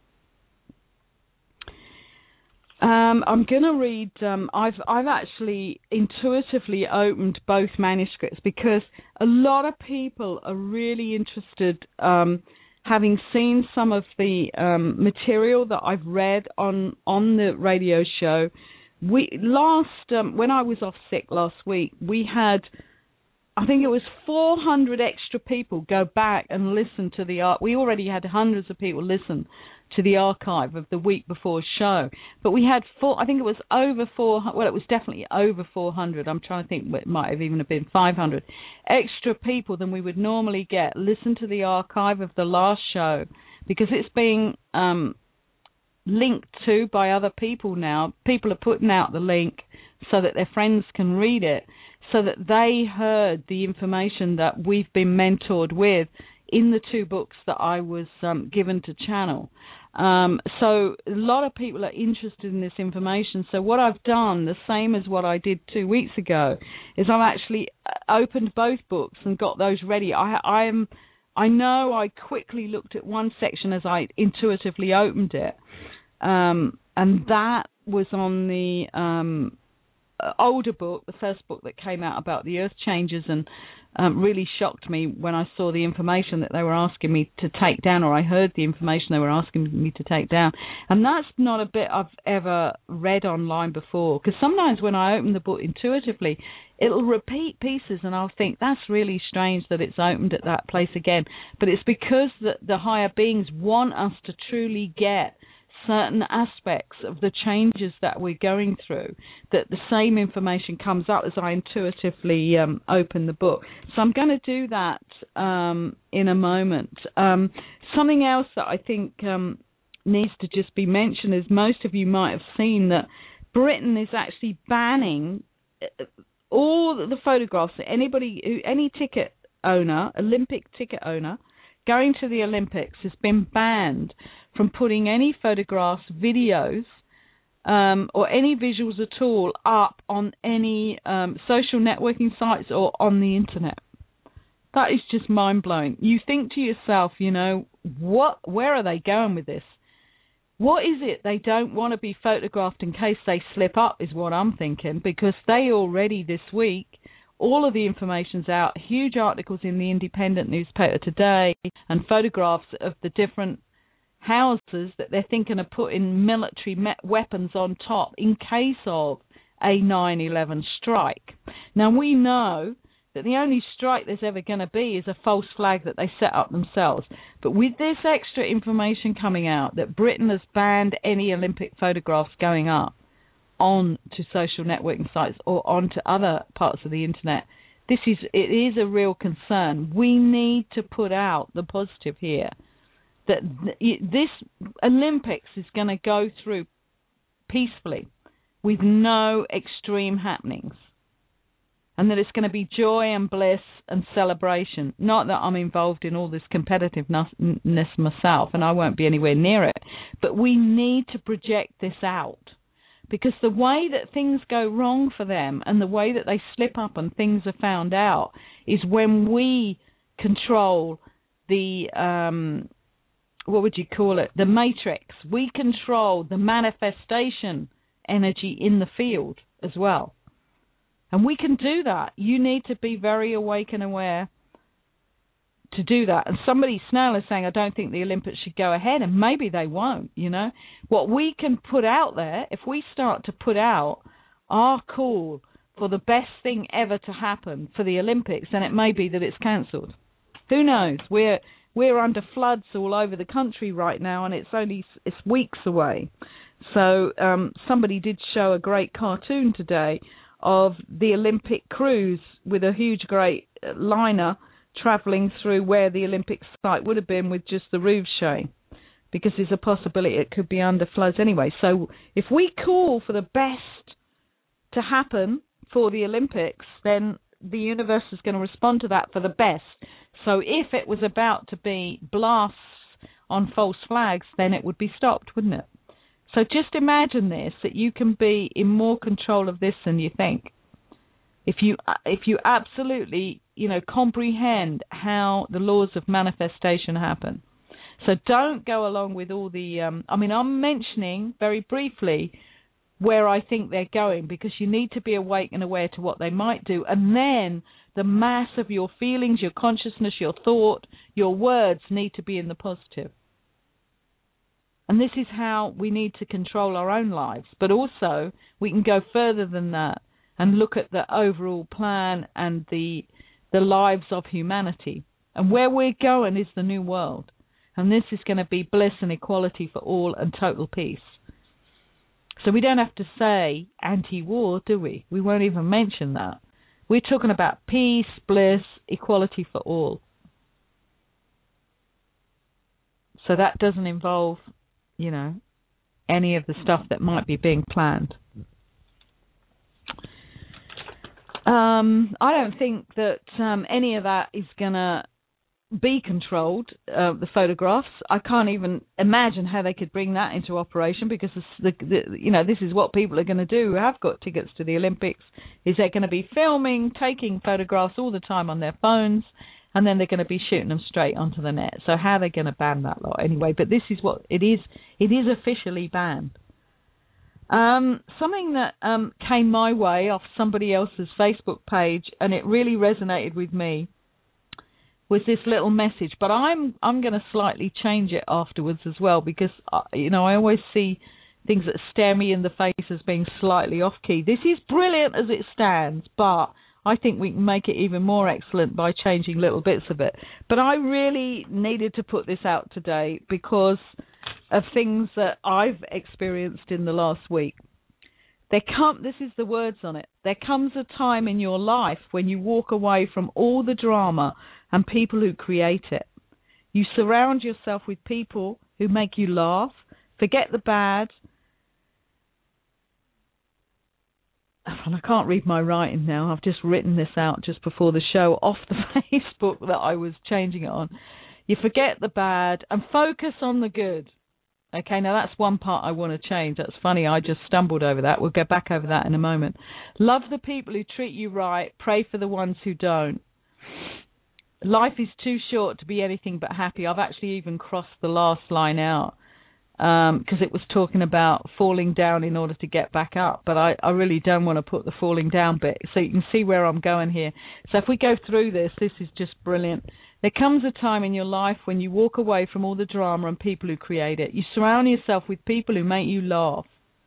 I'm going to read, I've actually intuitively opened both manuscripts because a lot of people are really interested, having seen some of the material that I've read on the radio show. When I was off sick last week, we had, I think it was 400 extra people go back and listen to the we already had hundreds of people listen to the archive of the week before show, but we had I think it was over 400. Well, it was definitely over 400. I'm trying to think, it might have even been 500 extra people than we would normally get listen to the archive of the last show, because it's being linked to by other people now. People are putting out the link so that their friends can read it, so that they heard the information that we've been mentored with in the 2 books that I was given to channel. So a lot of people are interested in this information. So what I've done, the same as what I did 2 weeks ago, is I've actually opened both books and got those ready. I know I quickly looked at one section as I intuitively opened it, and that was on the older book, the first book that came out about the earth changes, and really shocked me when I saw the information that they were asking me to take down, or I heard the information they were asking me to take down. And that's not a bit I've ever read online before, because sometimes when I open the book intuitively, it'll repeat pieces and I'll think, that's really strange that it's opened at that place again. But it's because the higher beings want us to truly get certain aspects of the changes that we're going through, that the same information comes up as I intuitively open the book. So I'm going to do that in a moment. Something else that I think needs to just be mentioned is, most of you might have seen that Britain is actually banning all the photographs that any ticket owner, Olympic ticket owner, going to the Olympics has been banned from putting any photographs, videos, or any visuals at all up on any social networking sites or on the internet. That is just mind-blowing. You think to yourself, where are they going with this? What is it they don't want to be photographed in case they slip up, is what I'm thinking, because they already this week, all of the information's out, huge articles in the Independent newspaper today, and photographs of the different houses that they're thinking of putting military weapons on top in case of a 9/11 strike. Now, we know that the only strike there's ever going to be is a false flag that they set up themselves. But with this extra information coming out that Britain has banned any Olympic photographs going up on to social networking sites or onto other parts of the internet, it is a real concern. We need to put out the positive here, that this Olympics is going to go through peacefully with no extreme happenings, and that it's going to be joy and bliss and celebration. Not that I'm involved in all this competitiveness myself, and I won't be anywhere near it, but we need to project this out, because the way that things go wrong for them and the way that they slip up and things are found out is when we control the what would you call it? The matrix. We control the manifestation energy in the field as well. And we can do that. You need to be very awake and aware to do that. And somebody, Snell, is saying, I don't think the Olympics should go ahead, and maybe they won't, What we can put out there, if we start to put out our call for the best thing ever to happen for the Olympics, then it may be that it's cancelled. Who knows? We're under floods all over the country right now, and it's weeks away. So somebody did show a great cartoon today of the Olympic cruise with a huge, great liner travelling through where the Olympic site would have been with just the roofs showing, because there's a possibility it could be under floods anyway. So if we call for the best to happen for the Olympics, then the universe is going to respond to that for the best. So if it was about to be blasts on false flags, then it would be stopped, wouldn't it? So just imagine this, that you can be in more control of this than you think. If you absolutely, comprehend how the laws of manifestation happen. So don't go along with all the, I'm mentioning very briefly where I think they're going, because you need to be awake and aware to what they might do. And then the mass of your feelings, your consciousness, your thought, your words need to be in the positive. And this is how we need to control our own lives. But also, we can go further than that and look at the overall plan and the lives of humanity. And where we're going is the new world. And this is going to be bliss and equality for all and total peace. So we don't have to say anti-war, do we? We won't even mention that. We're talking about peace, bliss, equality for all. So that doesn't involve, any of the stuff that might be being planned. I don't think that any of that is going to be controlled, the photographs. I can't even imagine how they could bring that into operation, because this is what people are going to do who have got tickets to the Olympics, is they're going to be filming, taking photographs all the time on their phones, and then they're going to be shooting them straight onto the net. So how are they going to ban that lot anyway? But this is what it is. It is officially banned. Something that came my way off somebody else's Facebook page, and it really resonated with me, was this little message. But I'm going to slightly change it afterwards as well, because I always see things that stare me in the face as being slightly off key. This is brilliant as it stands, but I think we can make it even more excellent by changing little bits of it. But I really needed to put this out today because of things that I've experienced in the last week. This is the words on it. There comes a time in your life when you walk away from all the drama and people who create it. You surround yourself with people who make you laugh, forget the bad. And I can't read my writing now. I've just written this out just before the show off the Facebook that I was changing it on. You forget the bad and focus on the good. Okay, now that's one part I want to change. That's funny, I just stumbled over that. We'll get back over that in a moment. Love the people who treat you right. Pray for the ones who don't. Life is too short to be anything but happy. I've actually even crossed the last line out because it was talking about falling down in order to get back up. But I really don't want to put the falling down bit. So you can see where I'm going here. So if we go through this is just brilliant. There comes a time in your life when you walk away from all the drama and people who create it. You surround yourself with people who make you laugh.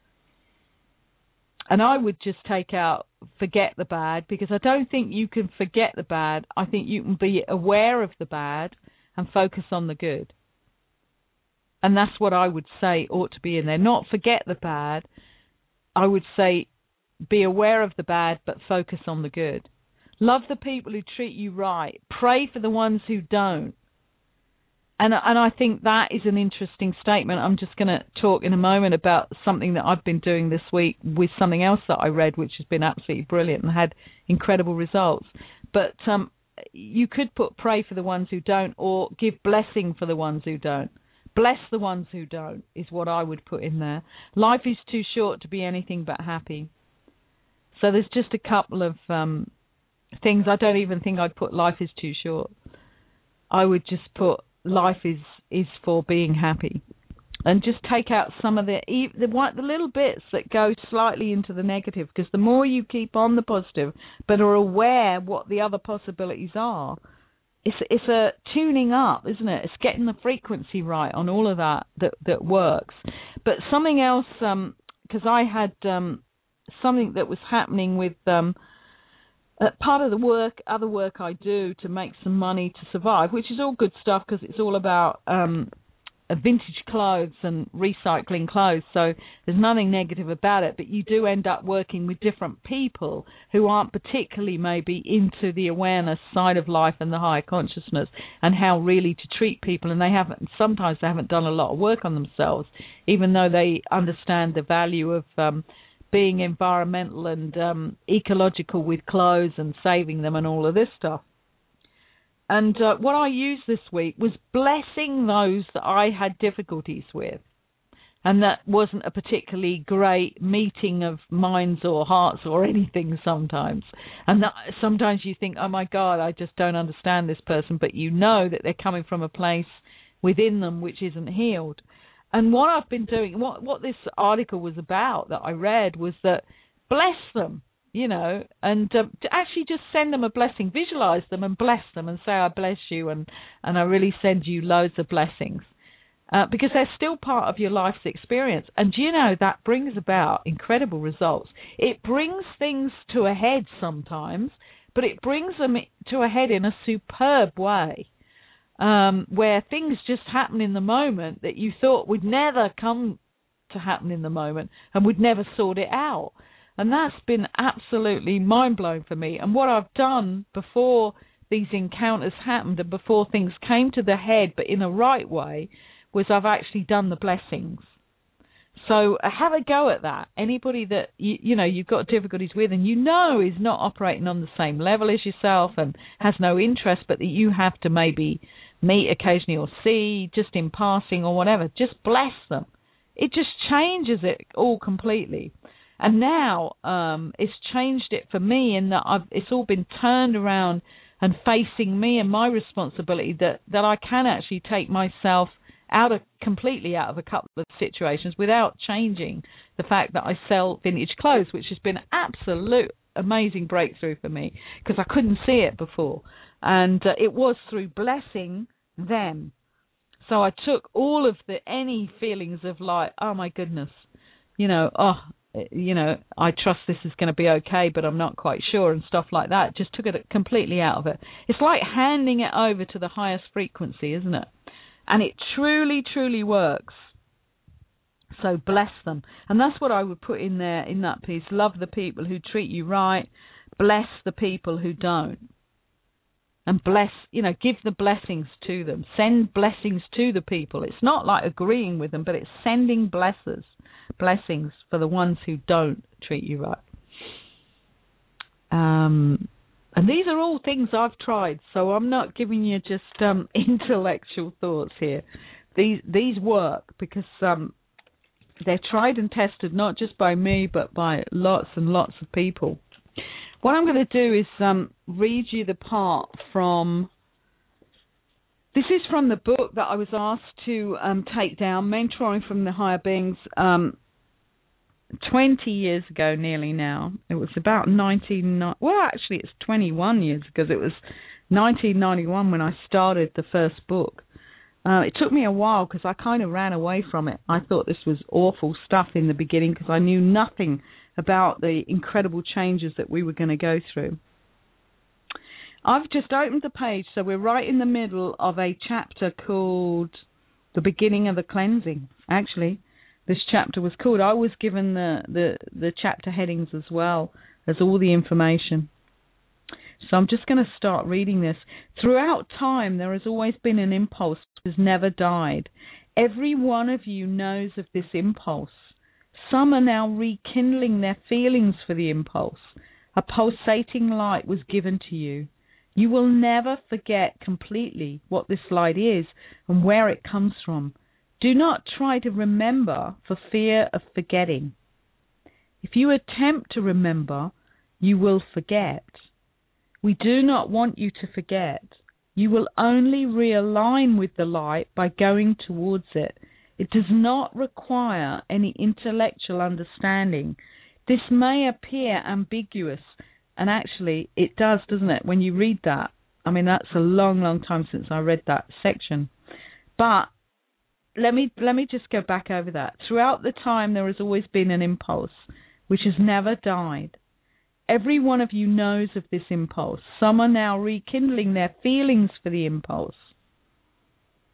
And I would just take out forget the bad, because I don't think you can forget the bad. I think you can be aware of the bad and focus on the good. And that's what I would say ought to be in there. Not forget the bad. I would say be aware of the bad, but focus on the good. Love the people who treat you right. Pray for the ones who don't. And I think that is an interesting statement. I'm just going to talk in a moment about something that I've been doing this week with something else that I read, which has been absolutely brilliant and had incredible results. But you could put pray for the ones who don't, or give blessing for the ones who don't. Bless the ones who don't is what I would put in there. Life is too short to be anything but happy. So there's just a couple of things. I don't even think I'd put life is too short. I would just put life is for being happy, and just take out some of the little bits that go slightly into the negative, because the more you keep on the positive but are aware what the other possibilities are, it's a tuning up, isn't it? It's getting the frequency right on all of that works. But something else, because I had something that was happening with part of the other work I do to make some money to survive, which is all good stuff because it's all about vintage clothes and recycling clothes, so there's nothing negative about it, but you do end up working with different people who aren't particularly maybe into the awareness side of life and the higher consciousness and how really to treat people, and sometimes they haven't done a lot of work on themselves, even though they understand the value of being environmental and ecological with clothes and saving them and all of this stuff. And what I used this week was blessing those that I had difficulties with. And that wasn't a particularly great meeting of minds or hearts or anything sometimes. And sometimes you think, oh, my God, I just don't understand this person. But you know that they're coming from a place within them which isn't healed. And what I've been doing, what this article was about that I read was that bless them. And to actually just send them a blessing, visualize them and bless them and say, I bless you and I really send you loads of blessings because they're still part of your life's experience. And that brings about incredible results. It brings things to a head sometimes, but it brings them to a head in a superb way where things just happen in the moment that you thought would never come to happen in the moment and would never sort it out. And that's been absolutely mind-blowing for me. And what I've done before these encounters happened and before things came to the head, but in a right way, was I've actually done the blessings. So have a go at that. Anybody that, you've got difficulties with and is not operating on the same level as yourself and has no interest, but that you have to maybe meet occasionally or see just in passing or whatever, just bless them. It just changes it all completely. And now it's changed it for me in that it's all been turned around and facing me and my responsibility that I can actually take myself completely out of a couple of situations without changing the fact that I sell vintage clothes, which has been an absolute amazing breakthrough for me because I couldn't see it before. And it was through blessing them. So I took all of any feelings of like, oh, my goodness, I trust this is going to be okay, but I'm not quite sure and stuff like that. Just took it completely out of it. It's like handing it over to the highest frequency, isn't it? And it truly, truly works. So bless them. And that's what I would put in there in that piece. Love the people who treat you right. Bless the people who don't. And bless, give the blessings to them. Send blessings to the people. It's not like agreeing with them, but it's sending blessings for the ones who don't treat you right. And these are all things I've tried, so I'm not giving you just intellectual thoughts here. These work because they're tried and tested not just by me, but by lots and lots of people. What I'm going to do is read you the part from... This is from the book that I was asked to take down, Mentoring from the Higher Beings, 20 years ago nearly now. It was about 21 years because it was 1991 when I started the first book. It took me a while because I kind of ran away from it. I thought this was awful stuff in the beginning because I knew nothing about the incredible changes that we were going to go through. I've just opened the page, so we're right in the middle of a chapter called The Beginning of the Cleansing. Actually, this chapter was called. I was given the chapter headings as well as all the information. So I'm just going to start reading this. Throughout time, there has always been an impulse that has never died. Every one of you knows of this impulse. Some are now rekindling their feelings for the impulse. A pulsating light was given to you. You will never forget completely what this light is and where it comes from. Do not try to remember for fear of forgetting. If you attempt to remember, you will forget. We do not want you to forget. You will only realign with the light by going towards it. It does not require any intellectual understanding. This may appear ambiguous, and actually it does, doesn't it, when you read that? I mean, that's a long, long time since I read that section. But let me just go back over that. Throughout the time, there has always been an impulse which has never died. Every one of you knows of this impulse. Some are now rekindling their feelings for the impulse.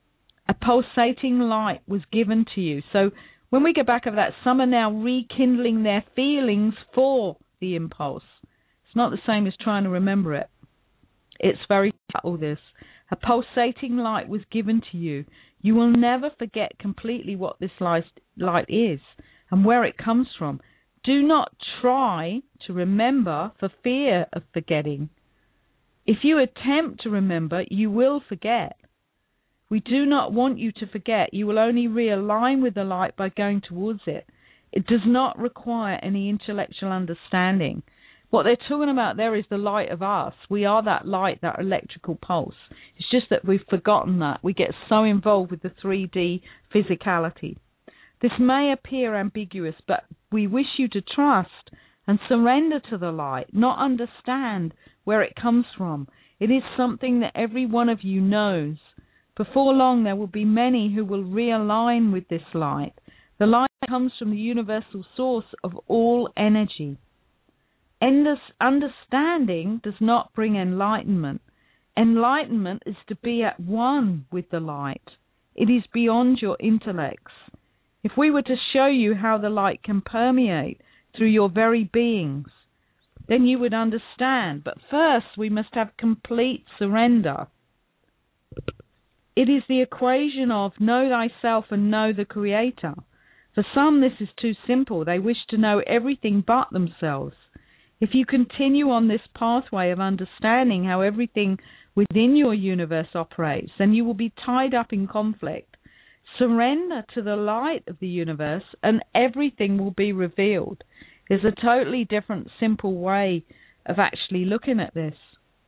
A pulsating light was given to you. So when we go back over that, some are now rekindling their feelings for the impulse. It's not the same as trying to remember it. It's very subtle, this. A pulsating light was given to you. You will never forget completely what this light is and where it comes from. Do not try to remember for fear of forgetting. If you attempt to remember, you will forget. We do not want you to forget. You will only realign with the light by going towards it. It does not require any intellectual understanding. What they're talking about there is the light of us. We are that light, that electrical pulse. It's just that we've forgotten that. We get so involved with the 3D physicality. This may appear ambiguous, but we wish you to trust and surrender to the light, not understand where it comes from. It is something that every one of you knows. Before long, there will be many who will realign with this light. The light comes from the universal source of all energy. Understanding does not bring enlightenment. Enlightenment is to be at one with the light. It is beyond your intellects. If we were to show you how the light can permeate through your very beings, then you would understand. But first, we must have complete surrender. It is the equation of know thyself and know the Creator. For some, this is too simple. They wish to know everything but themselves. If you continue on this pathway of understanding how everything within your universe operates, then you will be tied up in conflict. Surrender to the light of the universe and everything will be revealed. There's a totally different, simple way of actually looking at this.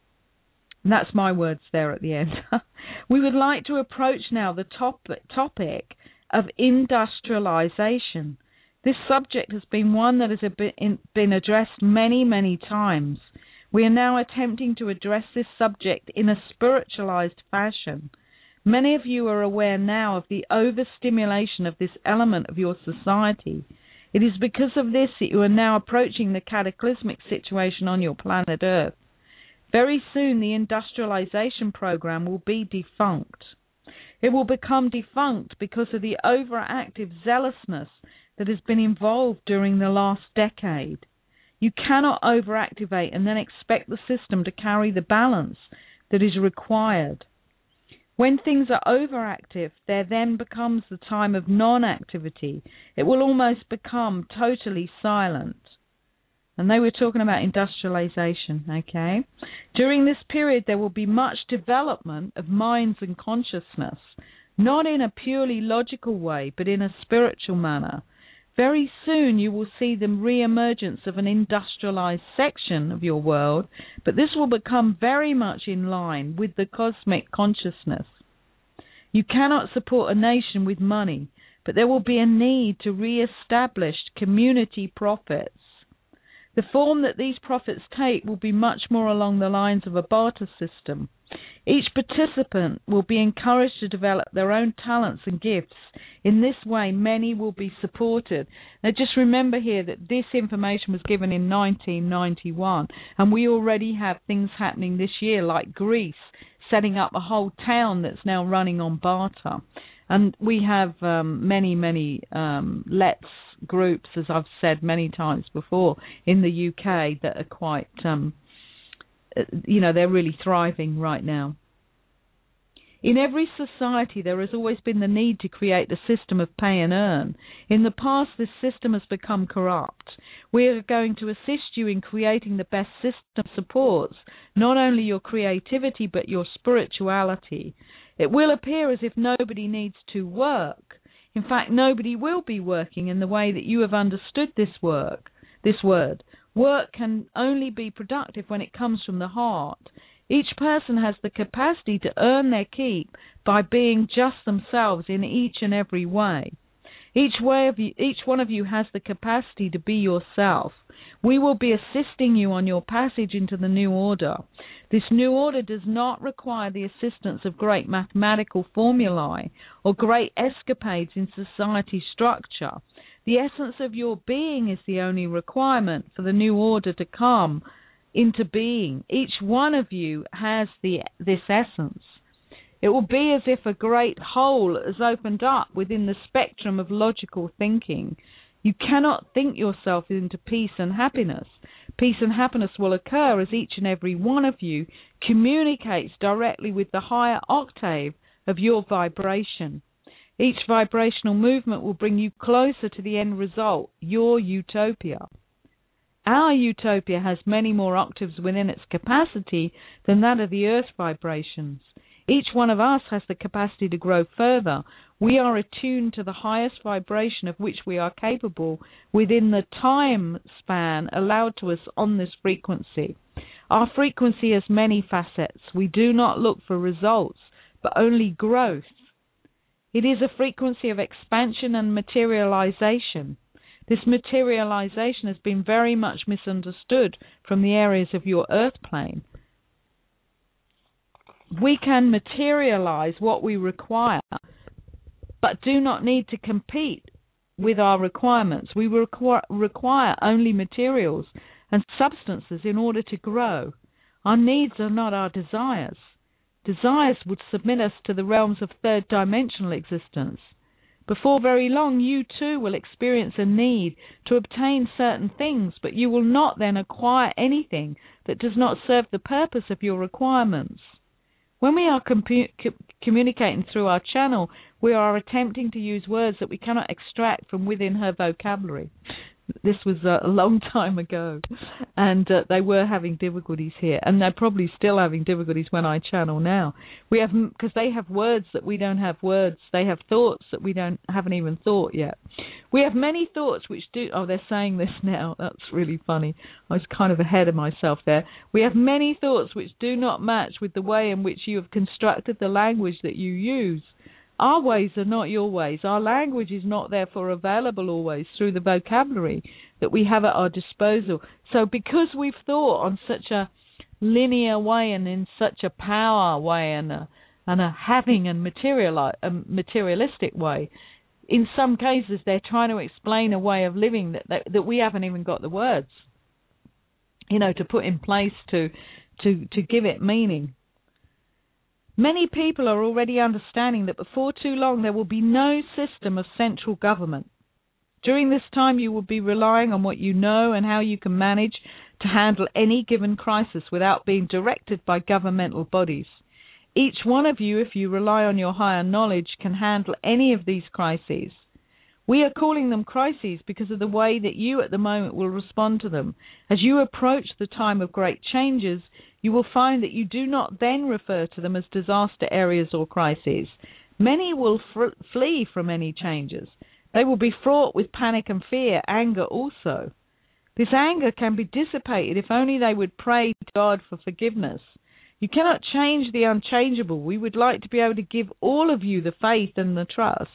And that's my words there at the end. We would like to approach now the topic of industrialization. This subject has been one that has been addressed many, many times. We are now attempting to address this subject in a spiritualized fashion. Many of you are aware now of the overstimulation of this element of your society. It is because of this that you are now approaching the cataclysmic situation on your planet Earth. Very soon the industrialization program will be defunct. It will become defunct because of the overactive zealousness that has been involved during the last decade. You cannot overactivate and then expect the system to carry the balance that is required. When things are overactive, there then becomes the time of non-activity. It will almost become totally silent. And they were talking about industrialization, okay? During this period, there will be much development of minds and consciousness, not in a purely logical way, but in a spiritual manner. Very soon you will see the re-emergence of an industrialized section of your world, but this will become very much in line with the cosmic consciousness. You cannot support a nation with money, but there will be a need to re-establish community profits. The form that these profits take will be much more along the lines of a barter system. Each participant will be encouraged to develop their own talents and gifts. In this way, many will be supported. Now, just remember here that this information was given in 1991, and we already have things happening this year, like Greece, setting up a whole town that's now running on barter. And we have many Let's groups, as I've said many times before, in the UK that are quite... they're really thriving right now. In every society, there has always been the need to create a system of pay and earn. In the past, this system has become corrupt. We are going to assist you in creating the best system supports not only your creativity but your spirituality. It will appear as if nobody needs to work. In fact, nobody will be working in the way that you have understood this word. Work can only be productive when it comes from the heart. Each person has the capacity to earn their keep by being just themselves in each and every way. Each one of you has the capacity to be yourself. We will be assisting you on your passage into the new order. This new order does not require the assistance of great mathematical formulae or great escapades in society structure. The essence of your being is the only requirement for the new order to come into being. Each one of you has this essence. It will be as if a great hole has opened up within the spectrum of logical thinking. You cannot think yourself into peace and happiness. Peace and happiness will occur as each and every one of you communicates directly with the higher octave of your vibration. Each vibrational movement will bring you closer to the end result, your utopia. Our utopia has many more octaves within its capacity than that of the Earth's vibrations. Each one of us has the capacity to grow further. We are attuned to the highest vibration of which we are capable within the time span allowed to us on this frequency. Our frequency has many facets. We do not look for results, but only growth. It is a frequency of expansion and materialization. This materialization has been very much misunderstood from the areas of your earth plane. We can materialize what we require, but do not need to compete with our requirements. We require only materials and substances in order to grow. Our needs are not our desires. Desires would submit us to the realms of third-dimensional existence. Before very long, you too will experience a need to obtain certain things, but you will not then acquire anything that does not serve the purpose of your requirements. When we are communicating through our channel, we are attempting to use words that we cannot extract from within her vocabulary. This was a long time ago, and they were having difficulties here, and they're probably still having difficulties when I channel now. Because they have words that we don't have words. They have thoughts that we haven't even thought yet. We have many thoughts which do. Oh, they're saying this now. That's really funny. I was kind of ahead of myself there. We have many thoughts which do not match with the way in which you have constructed the language that you use. Our ways are not your ways. Our language is not therefore available always through the vocabulary that we have at our disposal. So because we've thought on such a linear way and in such a power way and a having and materialistic way, in some cases they're trying to explain a way of living that we haven't even got the words, to put in place to give it meaning. Many people are already understanding that before too long there will be no system of central government. During this time you will be relying on what you know and how you can manage to handle any given crisis without being directed by governmental bodies. Each one of you, if you rely on your higher knowledge, can handle any of these crises. We are calling them crises because of the way that you at the moment will respond to them. As you approach the time of great changes, you will find that you do not then refer to them as disaster areas or crises. Many will flee from any changes. They will be fraught with panic and fear, anger also. This anger can be dissipated if only they would pray to God for forgiveness. You cannot change the unchangeable. We would like to be able to give all of you the faith and the trust.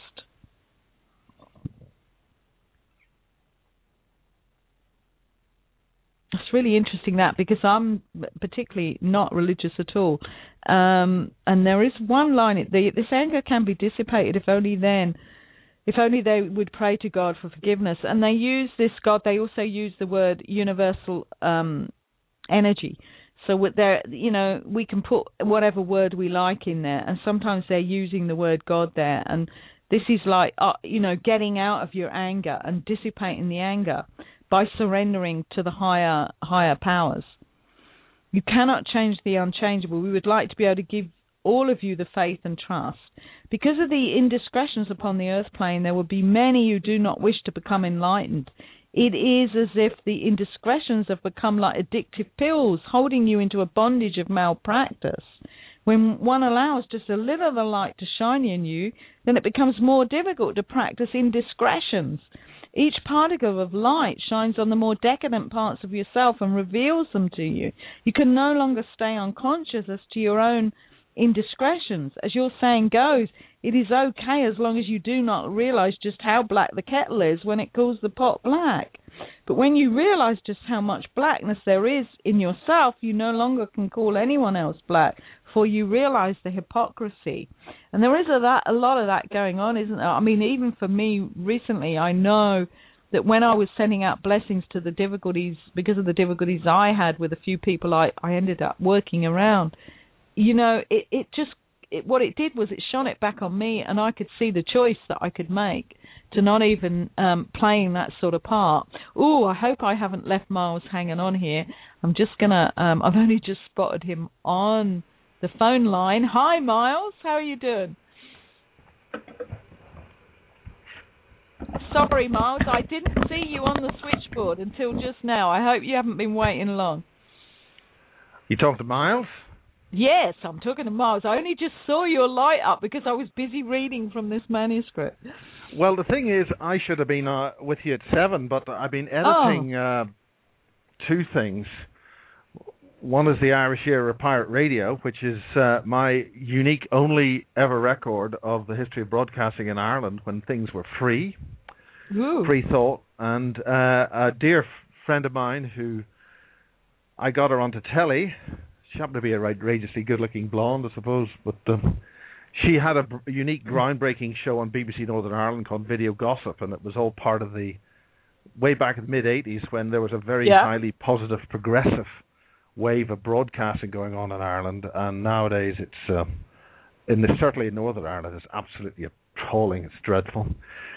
It's really interesting because I'm particularly not religious at all. And there is one line, this anger can be dissipated if only they would pray to God for forgiveness. And they use this God, they also use the word universal energy. So we can put whatever word we like in there, and sometimes they're using the word God there. And this is like, getting out of your anger and dissipating the anger by surrendering to the higher powers. You cannot change the unchangeable. We would like to be able to give all of you the faith and trust. Because of the indiscretions upon the earth plane, there will be many who do not wish to become enlightened. It is as if the indiscretions have become like addictive pills, holding you into a bondage of malpractice. When one allows just a little of the light to shine in you, then it becomes more difficult to practice indiscretions. Each particle of light shines on the more decadent parts of yourself and reveals them to you. You can no longer stay unconscious as to your own indiscretions. As your saying goes, it is okay as long as you do not realize just how black the kettle is when it calls the pot black. But when you realize just how much blackness there is in yourself, you no longer can call anyone else black, for you realize the hypocrisy. And there is a lot of that going on, isn't there? I mean, even for me recently, I know that when I was sending out blessings to the difficulties, because of the difficulties I had with a few people I ended up working around, it what it did was it shone it back on me, and I could see the choice that I could make to not even playing that sort of part. Oh, I hope I haven't left Miles hanging on here. I'm just going to, I've only just spotted him on the phone line. Hi, Miles. How are you doing? Sorry, Miles, I didn't see you on the switchboard until just now. I hope you haven't been waiting long. You talking to Miles? Yes, I'm talking to Miles. I only just saw your light up because I was busy reading from this manuscript. Well, the thing is, I should have been with you at 7, but I've been editing two things. One is the Irish Era Pirate Radio, which is my unique, only ever record of the history of broadcasting in Ireland when things were free, free thought. And a dear friend of mine who I got her onto telly, she happened to be a outrageously good-looking blonde, I suppose, but she had a unique, groundbreaking show on BBC Northern Ireland called Video Gossip, and it was all part of the, way back in the mid-'80s when there was a very highly positive, progressive wave of broadcasting going on in Ireland, and nowadays it's certainly in Northern Ireland, it's absolutely appalling. It's dreadful.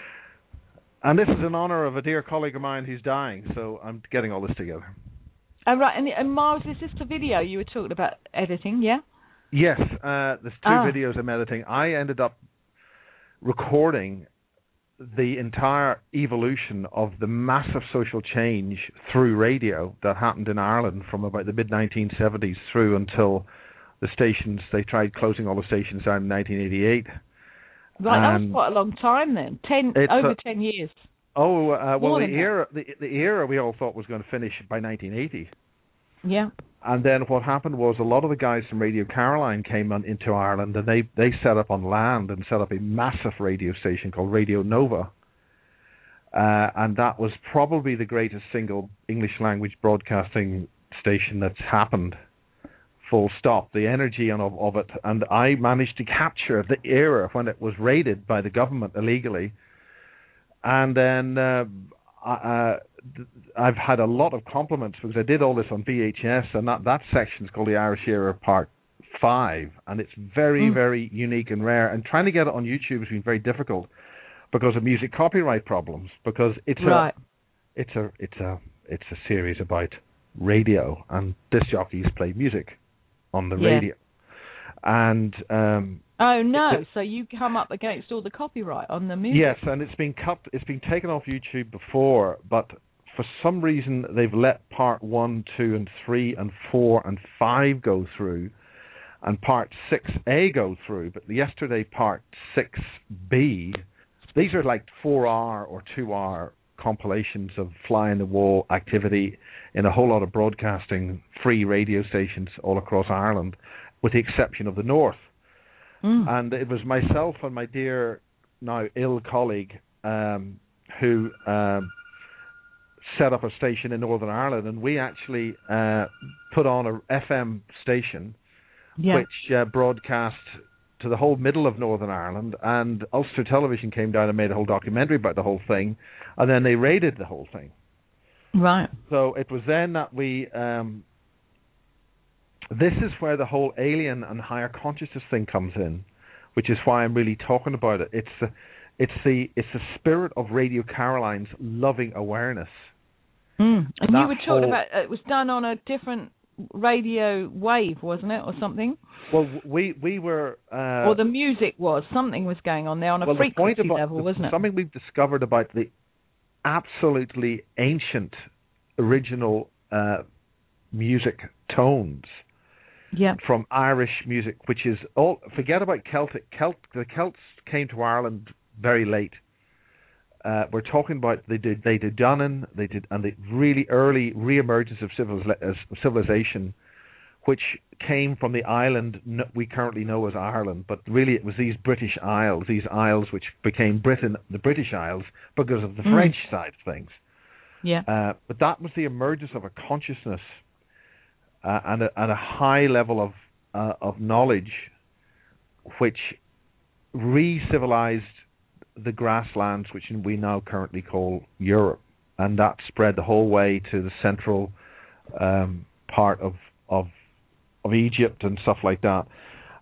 And this is in honour of a dear colleague of mine who's dying, so I'm getting all this together. Right, and Miles, is this the video you were talking about editing? Yeah. Yes, there's two videos I'm editing. I ended up recording the entire evolution of the massive social change through radio that happened in Ireland from about the mid-1970s through until the stations, they tried closing all the stations down in 1988. Right, that was quite a long time then, over 10 years. Oh, well, the era we all thought was going to finish by 1980. Yeah. And then what happened was a lot of the guys from Radio Caroline came into Ireland, and they set up on land and set up a massive radio station called Radio Nova. And that was probably the greatest single English language broadcasting station that's happened, full stop. The energy of it. And I managed to capture the era when it was raided by the government illegally. And then I've had a lot of compliments because I did all this on VHS, and that section is called the Irish Era Part 5, and it's very, very unique and rare. And trying to get it on YouTube has been very difficult because of music copyright problems. Because it's a series about radio, and disc jockeys play music on the radio, and oh no! So you come up against all the copyright on the music? Yes, and it's been cut. It's been taken off YouTube before, but for some reason they've let part 1, 2, and 3, and 4, and 5 go through, and part 6A go through. But yesterday, part 6B. These are like 4-hour or 2-hour compilations of fly in the wall activity in a whole lot of broadcasting free radio stations all across Ireland, with the exception of the North. And it was myself and my dear, now ill colleague who set up a station in Northern Ireland, and we actually put on a FM station which broadcast to the whole middle of Northern Ireland, and Ulster Television came down and made a whole documentary about the whole thing, and then they raided the whole thing. Right. So it was then that we... this is where the whole alien and higher consciousness thing comes in, which is why I'm really talking about it. It's the spirit of Radio Caroline's loving awareness. And you were talking about it was done on a different radio wave, wasn't it, or something? Well, we were... or the music was. Something was going on there on a frequency level, wasn't it? Something we've discovered about the absolutely ancient original music tones from Irish music, which is all... Forget about Celtic. The Celts came to Ireland very late. We're talking about they did Dunan, and the really early re-emergence of civilization, which came from the island we currently know as Ireland, but really it was these British Isles, which became Britain, the British Isles, because of the French side of things. Yeah. But that was the emergence of a consciousness and a high level of knowledge, which re-civilized the grasslands which we now currently call Europe, and that spread the whole way to the central part of Egypt and stuff like that.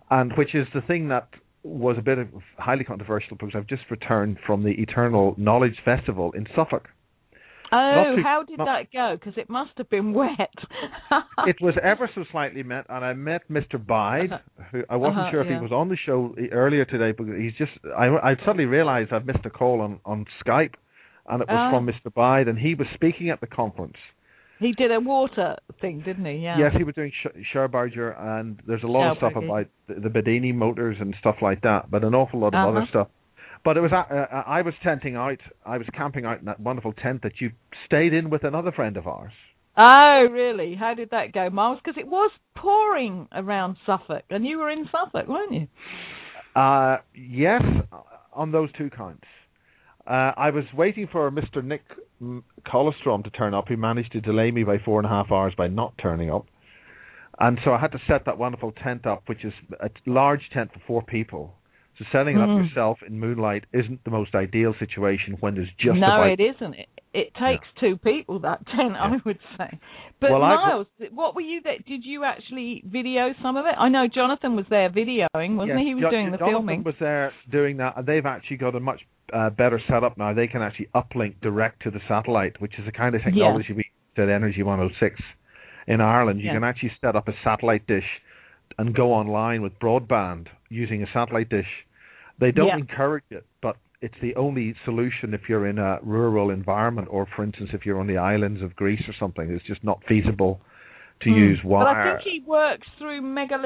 and which is the thing that was a bit of highly controversial because I've just returned from the Eternal Knowledge Festival in Suffolk. Oh, how did that go? Because it must have been wet. It was ever so slightly met, and I met Mr. Bide, who I wasn't sure if he was on the show earlier today, but he's just. I suddenly realised I'd missed a call on Skype, and it was from Mr. Bide, and he was speaking at the conference. He did a water thing, didn't he? Yeah. Yes, he was doing Sherbarger, and there's a lot of stuff about the Bedini motors and stuff like that, but an awful lot of other stuff. But it was I was tenting out. I was camping out in that wonderful tent that you stayed in with another friend of ours. Oh, really? How did that go, Miles? Because it was pouring around Suffolk, and you were in Suffolk, weren't you? Yes, on those two counts. I was waiting for Mr. Nick Colostrom to turn up. He managed to delay me by 4.5 hours by not turning up. And so I had to set that wonderful tent up, which is a large tent for 4 people. So setting it up yourself in moonlight isn't the most ideal situation when there's just it isn't. It takes 2 people, that tent, I would say. But Miles, what were you? Did you actually video some of it? I know Jonathan was there videoing, wasn't he? He was doing the filming. Jonathan was there doing that, and they've actually got a much better setup now. They can actually uplink direct to the satellite, which is the kind of technology we did Energy 106 in Ireland. You can actually set up a satellite dish and go online with broadband using a satellite dish. They don't encourage it, but it's the only solution if you're in a rural environment, or, for instance, if you're on the islands of Greece or something. It's just not feasible to use wire. But I think he works through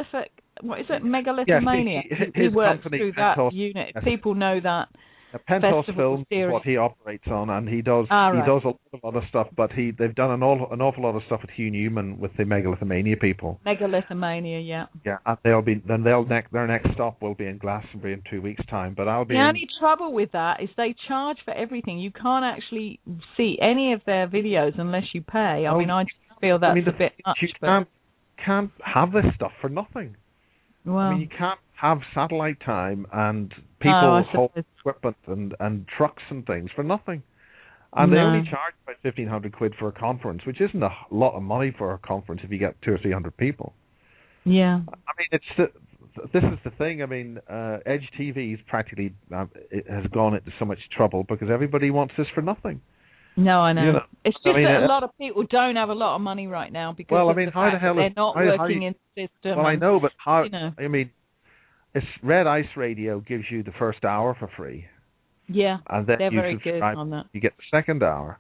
Megalithomania. He works through that unit. People know that. Pentos Films is what he operates on, and he does a lot of other stuff. But they've done an awful lot of stuff with Hugh Newman with the Megalithomania people. Megalithomania, yeah. And their next stop will be in Glastonbury in 2 weeks' time. But I'll be. The only trouble with that is they charge for everything. You can't actually see any of their videos unless you pay. I mean, I feel that's a bit much. You can't have this stuff for nothing. Well, I mean, you can't have satellite time and people hold equipment and trucks and things for nothing. And they only charge about 1,500 quid for a conference, which isn't a lot of money for a conference if you get 200 or 300 people. Yeah. I mean, this is the thing. I mean, Edge TV is practically it has gone into so much trouble because everybody wants this for nothing. No, I know. It's just that a lot of people don't have a lot of money right now because how the hell they're not working in the system. Well, I know, but how? I mean, it's Red Ice Radio gives you the first hour for free. Yeah, and then they're very good on that. You get the second hour.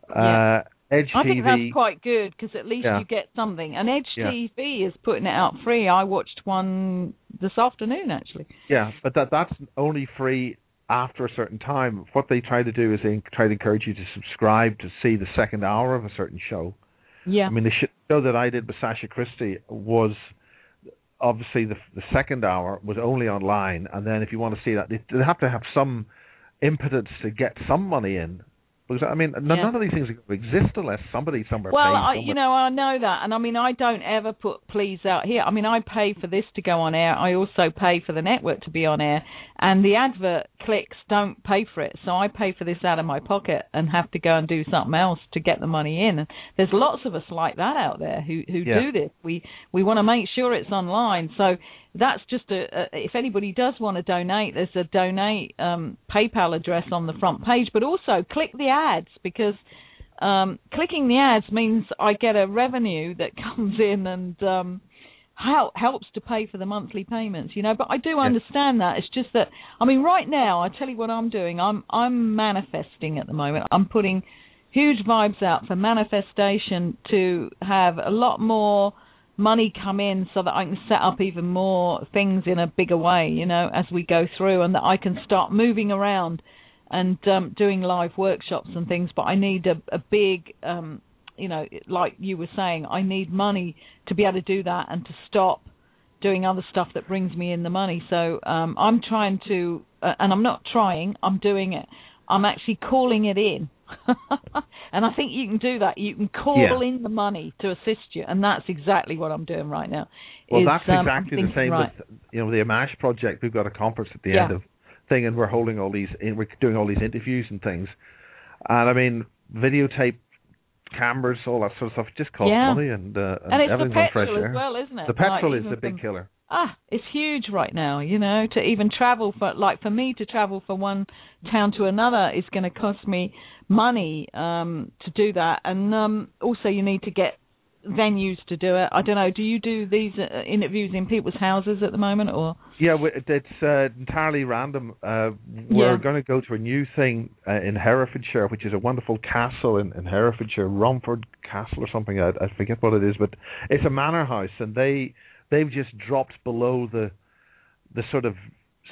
Edge I TV. think that's quite good because at least you get something. And Edge TV is putting it out free. I watched one this afternoon, actually. Yeah, but that's only free after a certain time. What they try to do is they try to encourage you to subscribe to see the second hour of a certain show. Yeah. I mean, the show that I did with Sasha Christie was obviously the second hour was only online, and then if you want to see that, they have to have some impotence to get some money in. Because, I mean, none of these things are going to exist unless somebody somewhere pays. Well, I know that. And, I mean, I don't ever put pleas out here. I mean, I pay for this to go on air. I also pay for the network to be on air. And the advert clicks don't pay for it. So I pay for this out of my pocket and have to go and do something else to get the money in. And there's lots of us like that out there who do this. We want to make sure it's online. So that's just if anybody does want to donate, there's a donate PayPal address on the front page, but also click the ads because clicking the ads means I get a revenue that comes in and helps to pay for the monthly payments, but I do understand that. It's just that, I mean, right now, I tell you what I'm doing. I'm manifesting at the moment. I'm putting huge vibes out for manifestation to have a lot more money come in so that I can set up even more things in a bigger way, as we go through, and that I can start moving around and doing live workshops and things. But I need a big, like you were saying, I need money to be able to do that and to stop doing other stuff that brings me in the money. So I'm trying to, and I'm not trying, I'm doing it. I'm actually calling it in. And I think you can do that. You can call in the money to assist you, and that's exactly what I'm doing right now. Well, that's exactly the same with the Amash project. We've got a conference at the end of thing, and we're holding all these. We're doing all these interviews and things. And I mean, videotape cameras, all that sort of stuff, just costs money, and it's everything's the on fresh petrol air as well, isn't it? The petrol is the big killer. it's huge right now, to even travel for me to travel from one town to another is going to cost me money to do that. And also you need to get venues to do it. I don't know, do you do these interviews in people's houses at the moment, or? Yeah, it's entirely random. We're going to go to a new thing in Herefordshire, which is a wonderful castle in Herefordshire, Romford Castle or something. I forget what it is, but it's a manor house, and they've just dropped below the sort of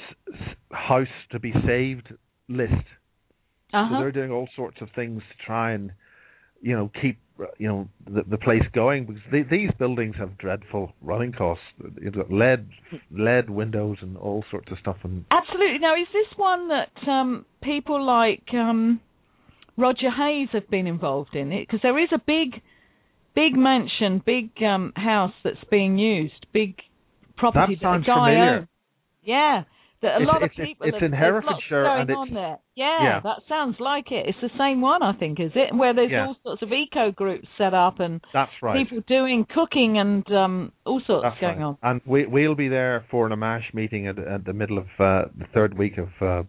house to be saved list. So they're doing all sorts of things to try and keep the place going, because these buildings have dreadful running costs. You've got lead windows and all sorts of stuff. And absolutely. Now, is this one that people like Roger Hayes have been involved in it? Because there is a big mansion, big house that's being used, big property that sounds familiar. Yeah. That a lot of people. It's in Herefordshire, and it's on there. Yeah, that sounds like it. It's the same one, I think, is it? Where there's all sorts of eco groups set up and that's right. People doing cooking and all sorts going on. And we'll be there for an Amash meeting at the middle of the third week of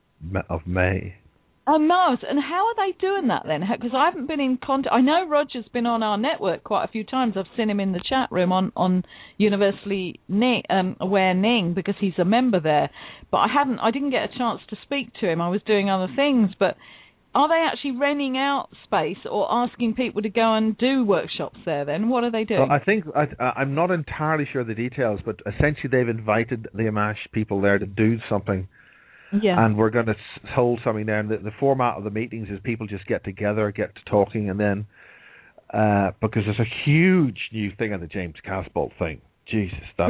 May. Oh, Mars. And how are they doing that then? Because I haven't been in contact. I know Roger's been on our network quite a few times. I've seen him in the chat room on Universally Aware Ning, because he's a member there. But I didn't get a chance to speak to him. I was doing other things. But are they actually renting out space or asking people to go and do workshops there then? What are they doing? Well, I think, I'm not entirely sure of the details, but essentially they've invited the Amash people there to do something. Yeah. And we're going to hold something there. And the format of the meetings is people just get together, get to talking, and then because there's a huge new thing on the James Casbolt thing. Jesus, that's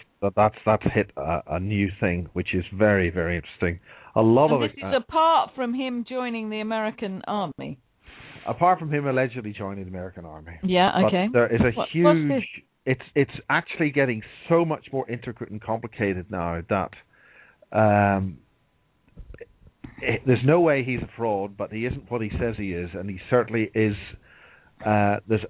hit a new thing, which is very, very interesting. This is apart from him joining the American Army. Apart from him allegedly joining the American Army. Yeah. Okay. But there is a huge. It's actually getting so much more intricate and complicated now that. There's no way he's a fraud, but he isn't what he says he is, and he certainly is. Some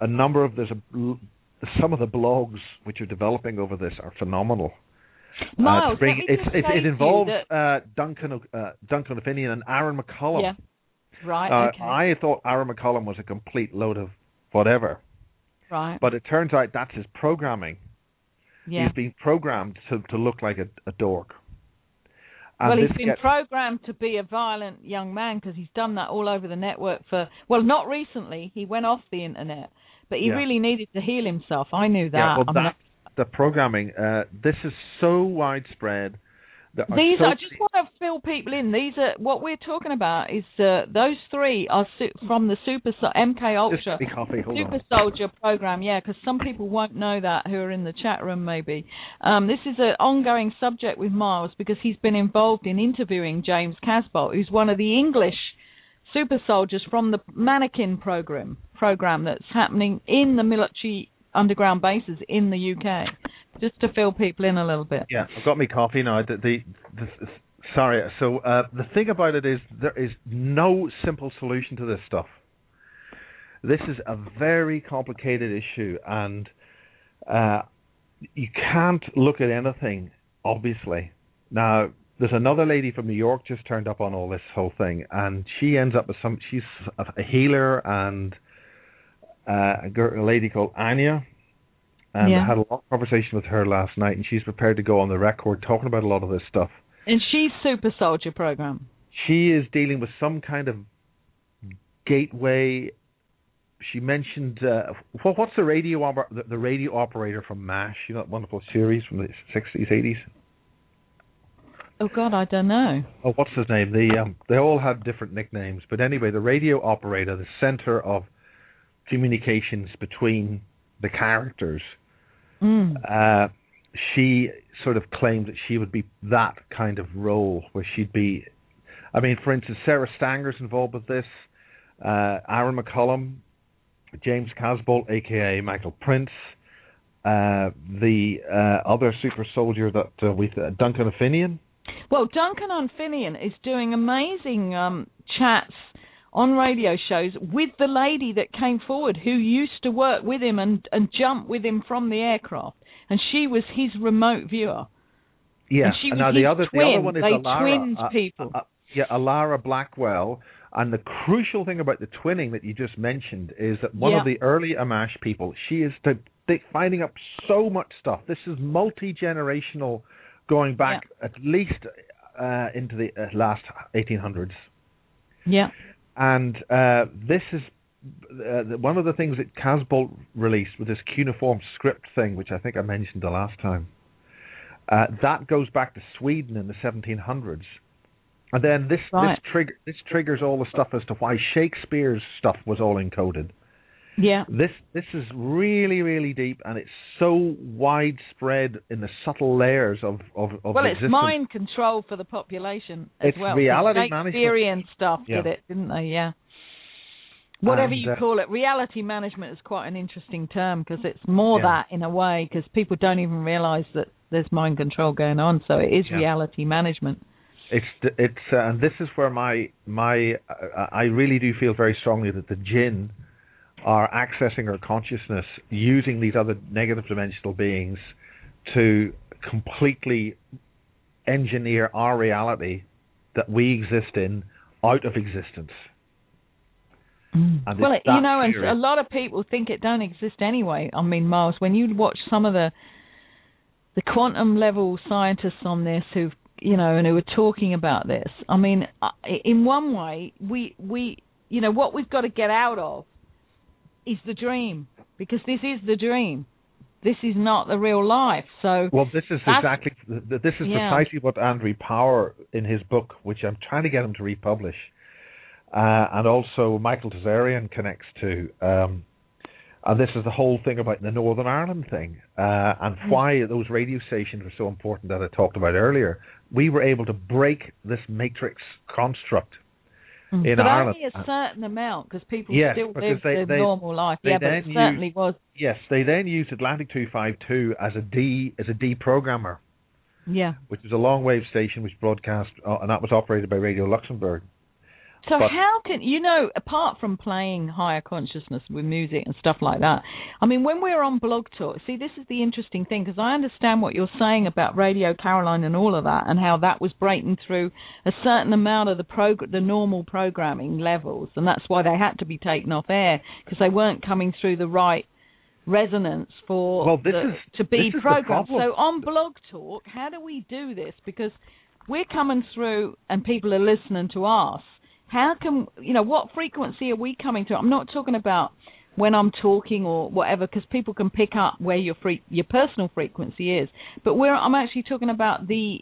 of the blogs which are developing over this are phenomenal. Miles, it involves Duncan O'Finian and Aaron McCollum. Yeah. Right. Okay. I thought Aaron McCollum was a complete load of whatever. Right. But it turns out that's his programming. Yeah. He's been programmed to look like a dork. Well, he's been programmed to be a violent young man, because he's done that all over the network not recently. He went off the internet, but he really needed to heal himself. I knew that. Yeah, well, the programming, this is so widespread. I just want to fill people in. These are what we're talking about. Is those three are from the MK Ultra Super Soldier program? Yeah, because some people won't know that who are in the chat room. Maybe this is an ongoing subject with Miles, because he's been involved in interviewing James Casbolt, who's one of the English super soldiers from the Mannequin program that's happening in the military underground bases in the UK. Just to fill people in a little bit. Yeah, I've got me coffee now. Sorry. So the thing about it is there is no simple solution to this stuff. This is a very complicated issue, and you can't look at anything, obviously. Now, there's another lady from New York just turned up on all this whole thing, and she ends up with she's a healer, and a lady called Anya. And I had a long conversation with her last night, and she's prepared to go on the record talking about a lot of this stuff. And she's Super Soldier program. She is dealing with some kind of gateway. She mentioned what's the radio operator from MASH? You know, that wonderful series from the 60s, 80s. Oh God, I don't know. Oh, what's his name? They all had different nicknames, but anyway, the radio operator, the center of communications between the characters. She sort of claimed that she would be that kind of role, where she'd be. I mean, for instance, Sarah Stanger's involved with this. Aaron McCollum, James Casbolt, aka Michael Prince, the other super soldier that Duncan O'Finian. Well, Duncan O'Finian is doing amazing chats on radio shows with the lady that came forward, who used to work with him and jump with him from the aircraft. and she was his remote viewer. Yeah, and she was now his the other one is they Alara. twinned people. Alara Blackwell. And the crucial thing about the twinning that you just mentioned is that one of the early Amash people, she is finding up so much stuff. This is multi-generational, going back at least into the last 1800s. Yeah. And this is one of the things that Casbolt released with this cuneiform script thing, which I think I mentioned the last time. That goes back to Sweden in the 1700s. And then this triggers all the stuff as to why Shakespeare's stuff was all encoded. Yeah. This is really, really deep, and it's so widespread in the subtle layers of well, existence. it's mind control for the population as it's well. Reality management. Shakespearean stuff did it, didn't they? Yeah. Whatever you call it, reality management is quite an interesting term because it's more that in a way, because people don't even realise that there's mind control going on. So it is reality management. It's and this is where I really do feel very strongly that the jinn are accessing our consciousness using these other negative dimensional beings to completely engineer our reality that we exist in out of existence. And well, and a lot of people think it don't exist anyway. I mean, Miles, when you watch some of the quantum level scientists on this who've and who were talking about this. I mean, in one way, we what we've got to get out of is the dream, because this is the dream. This is not the real life. So, well, this is precisely what Andrew Power in his book, which I'm trying to get him to republish, and also Michael Tazarian connects to. And this is the whole thing about the Northern Ireland thing, and why those radio stations were so important that I talked about earlier. We were able to break this matrix construct in Ireland. But only a certain amount, because people still live their normal life. But it certainly was. Yes, they then used Atlantic 252 as a deprogrammer. Yeah. Which is a long wave station which broadcast, and that was operated by Radio Luxembourg. So how can, apart from playing higher consciousness with music and stuff like that, I mean, when we're on Blog Talk, see, this is the interesting thing, because I understand what you're saying about Radio Caroline and all of that, and how that was breaking through a certain amount of the normal programming levels, and that's why they had to be taken off air, because they weren't coming through the right resonance to be programmed. So on Blog Talk, how do we do this? Because we're coming through and people are listening to us. How can, what frequency are we coming to? I'm not talking about when I'm talking or whatever, because people can pick up where your personal frequency is. But I'm actually talking about the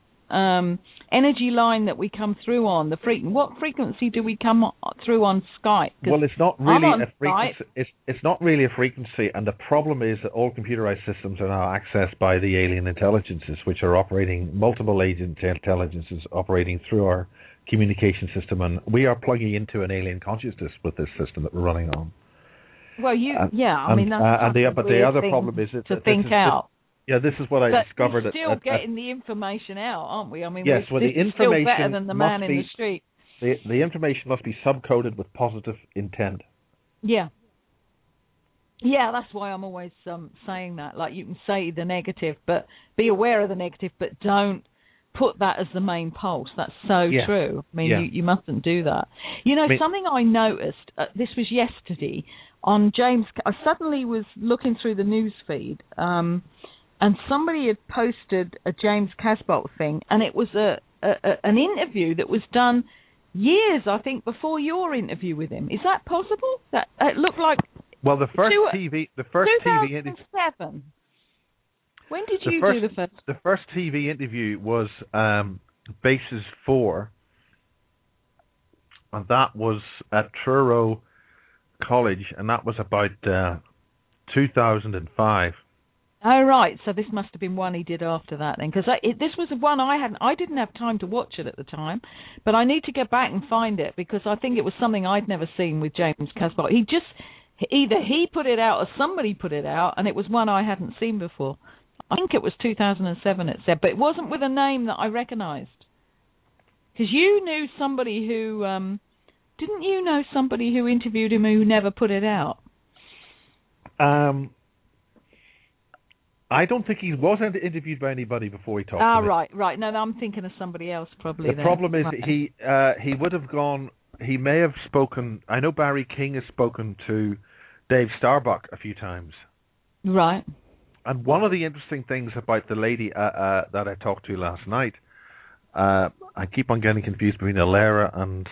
energy line that we come through on. What frequency do we come through on Skype? Well, it's not really a frequency. It's not really a frequency, and the problem is that all computerized systems are now accessed by the alien intelligences, which are operating multiple agent intelligences operating through our communication system, and we are plugging into an alien consciousness with this system that we're running on. Well, I mean, that's but the other problem is to think out. This is what I discovered. We're still getting the information out, aren't we? I mean, yes, the information still better than the man in the street. The information must be subcoded with positive intent. Yeah. Yeah, that's why I'm always saying that. Like, you can say the negative, but be aware of the negative, but don't put that as the main pulse. That's so true. I mean, you mustn't do that. Something I noticed, this was yesterday, on James, I suddenly was looking through the news feed, and somebody had posted a James Casbolt thing, and it was an interview that was done years, I think, before your interview with him. Is that possible? That it looked like... Well, the first TV interview... 2007. When did you do the first? The first TV interview was Bases 4, and that was at Truro College, and that was about 2005. Oh, right. So this must have been one he did after that then, because this was one I didn't have time to watch it at the time, but I need to get back and find it, because I think it was something I'd never seen with James Casbolt. Either he put it out or somebody put it out, and it was one I hadn't seen before. I think it was 2007, it said, but it wasn't with a name that I recognised. Because you knew somebody who... didn't you know somebody who interviewed him who never put it out? I don't think he was interviewed by anybody before he talked to me. Right. No, I'm thinking of somebody else probably. The problem is that he would have gone. He may have spoken. I know Barry King has spoken to Dave Starbuck a few times. Right. And one of the interesting things about the lady that I talked to last night, I keep on getting confused between Alera and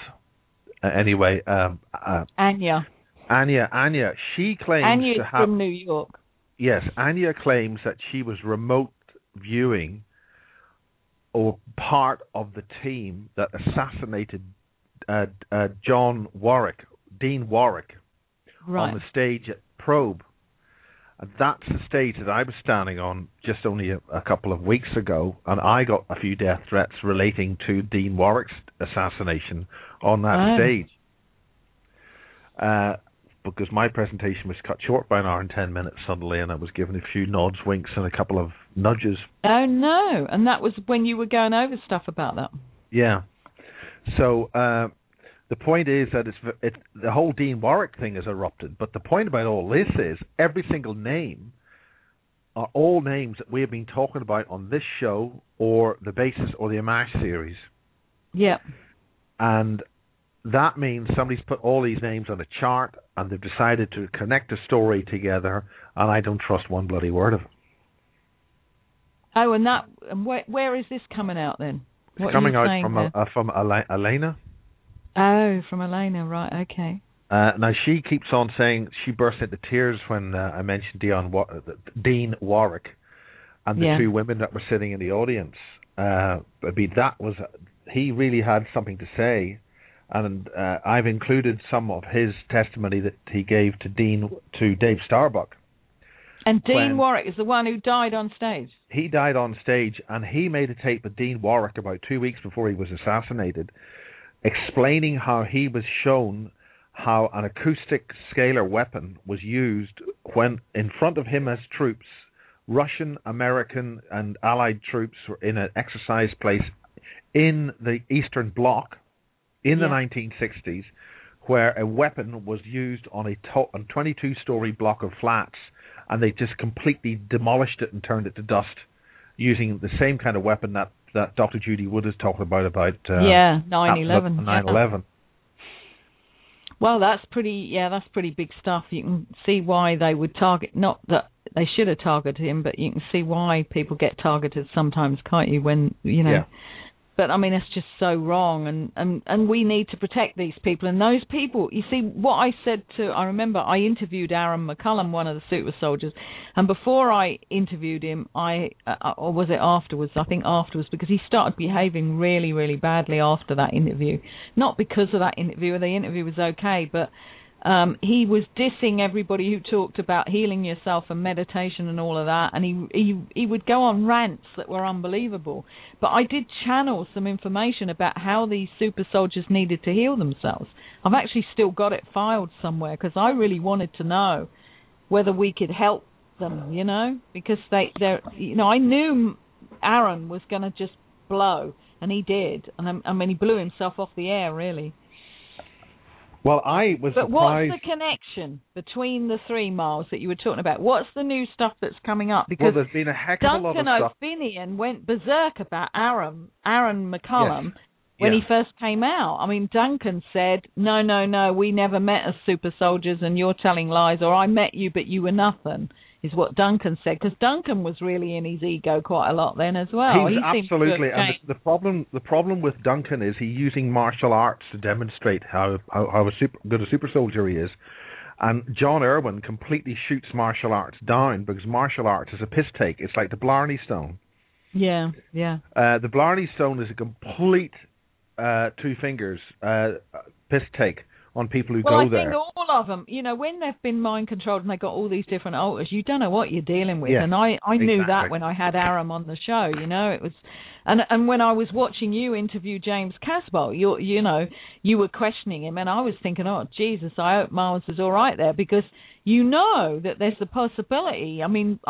Anya. Anya. She claims Anya's to have from New York. Yes, Anya claims that she was remote viewing or part of the team that assassinated Dean Warwick, right. on the stage at Probe. And that's the stage that I was standing on just only a couple of weeks ago, and I got a few death threats relating to Dean Warwick's assassination on that stage. Because my presentation was cut short by an hour and 10 minutes suddenly, and I was given a few nods, winks, and a couple of nudges. Oh, no. And that was when you were going over stuff about that. Yeah. So the point is that the whole Dean Warwick thing has erupted, but the point about all this is every single name are all names that we have been talking about on this show or the Basis or the Amash series. Yeah. And that means somebody's put all these names on a chart and they've decided to connect a story together, and I don't trust one bloody word of it. Oh, and where is this coming out then? It's coming out from Elena. Oh, from Elena, right, okay. Now, she keeps on saying she burst into tears when I mentioned Dean Warwick and the two women that were sitting in the audience. He really had something to say. And I've included some of his testimony that he gave to Dave Starbuck. And Dean Warwick is the one who died on stage? He died on stage, and he made a tape with Dean Warwick about 2 weeks before he was assassinated, explaining how he was shown how an acoustic scalar weapon was used when in front of him as troops, Russian, American, and Allied troops were in an exercise place in the Eastern Bloc, in the 1960s, where a weapon was used on a 22-story block of flats, and they just completely demolished it and turned it to dust using the same kind of weapon that Dr. Judy Wood has talked about 9/11. 9/11. Well, that's pretty big stuff. You can see why they would target, not that they should have targeted him, but you can see why people get targeted sometimes, can't you, when, Yeah. But, I mean, it's just so wrong, and we need to protect these people. And those people, you see, what I said I remember I interviewed Aaron McCullum, one of the super soldiers, and before I interviewed him, or was it afterwards? I think afterwards, because he started behaving really, really badly after that interview. Not because of that interview, the interview was okay, but he was dissing everybody who talked about healing yourself and meditation and all of that, and he would go on rants that were unbelievable. But I did channel some information about how these super soldiers needed to heal themselves. I've actually still got it filed somewhere because I really wanted to know whether we could help them, because they're I knew Aaron was going to just blow, and he did, and I mean he blew himself off the air really. Well, I was But surprised. What's the connection between the 3 miles that you were talking about? What's the new stuff that's coming up? Because there's been a heck of a lot of Duncan stuff. O'Finian went berserk about Aaron McCullum when he first came out. I mean, Duncan said, no, we never met as super soldiers and you're telling lies, or I met you but you were nothing, is what Duncan said. Because Duncan was really in his ego quite a lot then as well. He was absolutely. And the problem with Duncan is he's using martial arts to demonstrate how good a super soldier he is. And John Irwin completely shoots martial arts down because martial arts is a piss take. It's like the Blarney Stone. Yeah. The Blarney Stone is a complete 2 fingers piss take on people who go there. Well, I think all of them, when they've been mind controlled and they got all these different alters, you don't know what you're dealing with. Yeah, and I knew that when I had Aram on the show. It was, and when I was watching you interview James Casbolt, you were questioning him, and I was thinking, oh Jesus, I hope Miles is all right there, because that there's the possibility. I mean,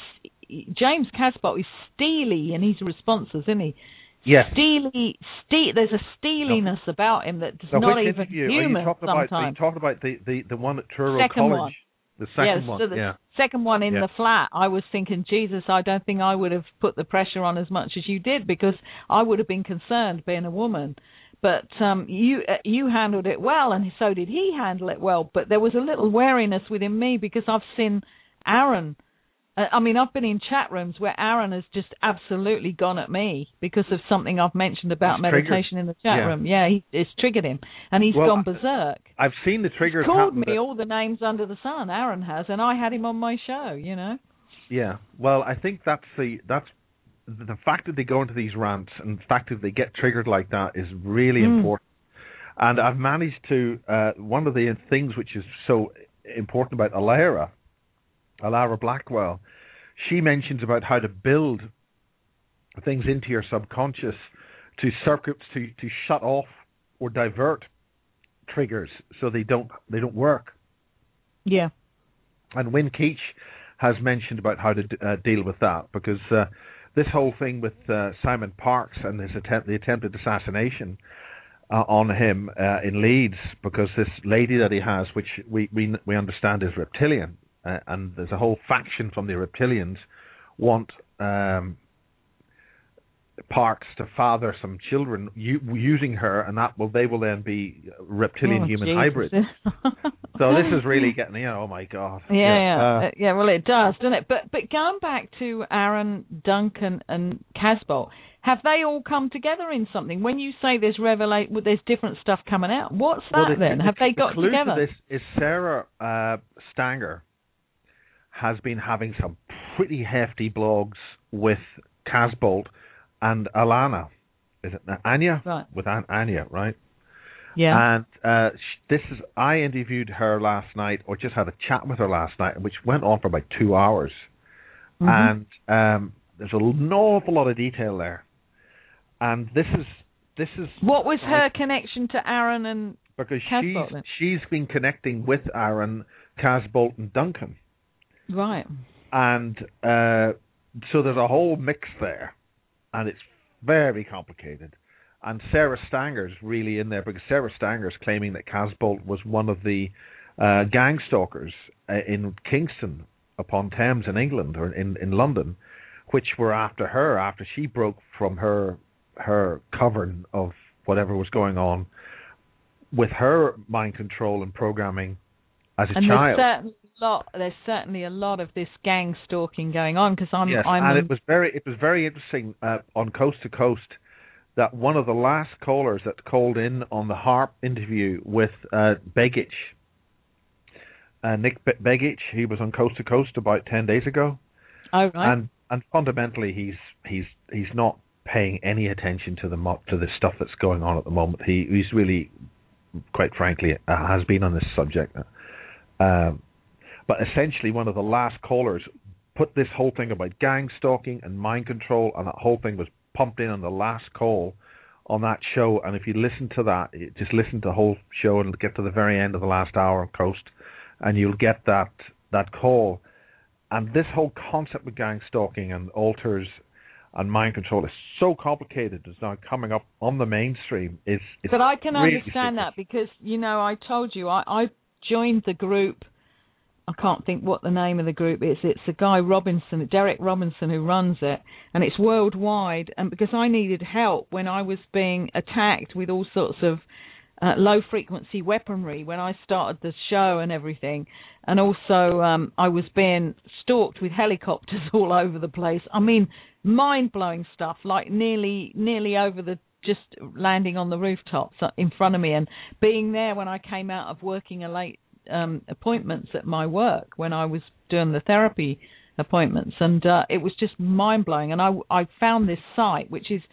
James Casbolt is steely in his responses, isn't he? Yes. There's a steeliness about him that's not even human sometimes. Are you talking about the one at Truro Second College? one. The second one, second one in the flat, I was thinking, Jesus, I don't think I would have put the pressure on as much as you did, because I would have been concerned being a woman. But you handled it well, and so did he handle it well. But there was a little wariness within me, because I've seen Aaron. I mean, I've been in chat rooms where Aaron has just absolutely gone at me because of something I've mentioned about meditation in the chat room. Yeah, it's triggered him, and he's gone berserk. I've seen the triggers. He's called me all the names under the sun, Aaron has, and I had him on my show, you know. Yeah, well, I think that's the fact that they go into these rants, and the fact that they get triggered like that is really important. And I've managed to, one of the things which is so important about Alara Blackwell, she mentions about how to build things into your subconscious to circuits to shut off or divert triggers so they don't work. Yeah. And Wynn Keach has mentioned about how to deal with that, because this whole thing with Simon Parkes and the attempted assassination on him in Leeds, because this lady that he has, which we understand is reptilian, and there's a whole faction from the reptilians want Parkes to father some children using her, and they will then be reptilian human hybrids. So this is really getting, oh my God. Yeah. Well, it does, doesn't it? But going back to Aaron, Duncan, and Casbolt, have they all come together in something? When you say there's different stuff coming out, what's that then? Have they got together? The clue to this is Sarah Stanger has been having some pretty hefty blogs with Casbolt and Alana. Is it Anya? Right. With Anya, right? Yeah. And I interviewed her last night, or just had a chat with her last night, which went on for about 2 hours. Mm-hmm. And there's an awful lot of detail there. And this is what was her connection to Aaron and because Casbolt, she's been connecting with Aaron, Casbolt, and Duncan. Right. And so there's a whole mix there, and it's very complicated. And Sarah Stanger's really in there, because Sarah Stanger's claiming that Casbolt was one of the gang stalkers in Kingston upon Thames in England, or in London, which were after her, after she broke from her coven of whatever was going on with her mind control and programming as a child. There's certainly a lot of this gang stalking going on, because I'm it was very interesting on Coast to Coast that one of the last callers that called in on the HARP interview with Begich, Nick Begich, he was on Coast to Coast about 10 days ago. Oh, right. And fundamentally, he's not paying any attention to the stuff that's going on at the moment. He's really, quite frankly, has been on this subject. But essentially, one of the last callers put this whole thing about gang stalking and mind control, and that whole thing was pumped in on the last call on that show. And if you listen to that, just listen to the whole show and get to the very end of the last hour on Coast, and you'll get that call. And this whole concept with gang stalking and alters and mind control is so complicated. It's now coming up on the mainstream. But I can really understand that, because, I told you, I joined the group. I can't think what the name of the group is. It's a guy, Derek Robinson, who runs it, and it's worldwide. And because I needed help when I was being attacked with all sorts of low-frequency weaponry when I started the show and everything, and also I was being stalked with helicopters all over the place. I mean, mind-blowing stuff, like nearly just landing on the rooftops in front of me, and being there when I came out of working a late appointments at my work when I was doing the therapy appointments, and it was just mind-blowing. And I found this site, which is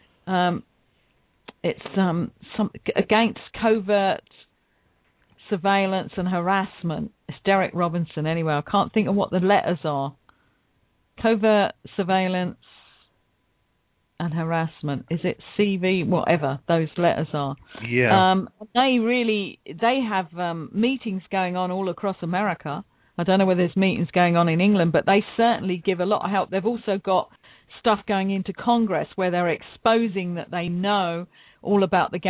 it's against covert surveillance and harassment. It's Derek Robinson. Anyway, I can't think of what the letters are. Covert surveillance and harassment. Is it CV? Whatever those letters are. Yeah. They have meetings going on all across America. I don't know whether there's meetings going on in England, but they certainly give a lot of help. They've also got stuff going into Congress where they're exposing that they know all about the gang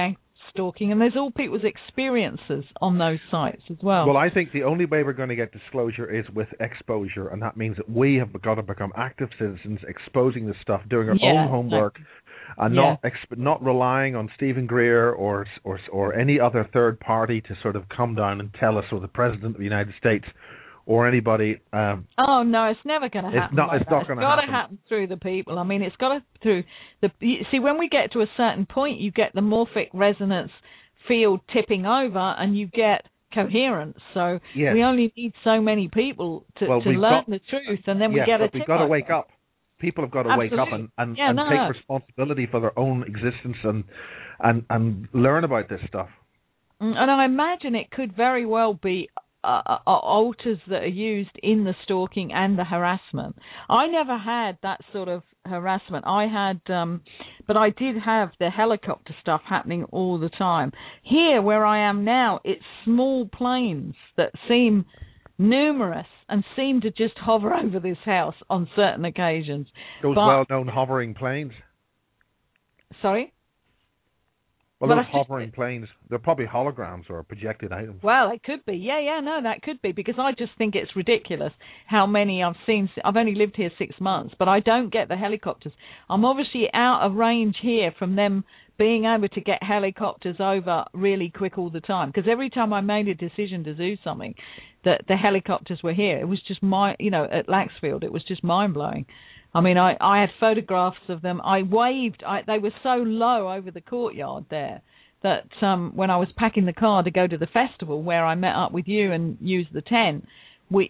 stalking, and there's all people's experiences on those sites as well. Well, I think the only way we're going to get disclosure is with exposure, and that means that we have got to become active citizens, exposing this stuff, doing our own homework, and not relying on Stephen Greer or any other third party to sort of come down and tell us, or the President of the United States or anybody. Oh no, it's never going to happen. It's not going to happen. It's got to happen through the people. I mean, it's got to through the. See, when we get to a certain point, you get the morphic resonance field tipping over, and you get coherence. So we only need so many people to learn the truth, and then we get a. We've got to wake up. People have got to wake up and take responsibility for their own existence and learn about this stuff. And I imagine it could very well be alters that are used in the stalking and the harassment. I never had that sort of harassment. I had, but I did have the helicopter stuff happening all the time. Here, where I am now, it's small planes that seem numerous and seem to just hover over this house on certain occasions. Those well-known hovering planes? Sorry? Well, those hovering planes, they're probably holograms or projected items. Well, it could be. Yeah, no, that could be, because I just think it's ridiculous how many I've seen. I've only lived here 6 months, but I don't get the helicopters. I'm obviously out of range here from them being able to get helicopters over really quick all the time, because every time I made a decision to do something, that the helicopters were here. It was just at Laxfield, it was just mind-blowing. I mean, I had photographs of them. I waved. They were so low over the courtyard there that when I was packing the car to go to the festival where I met up with you and used the tent, we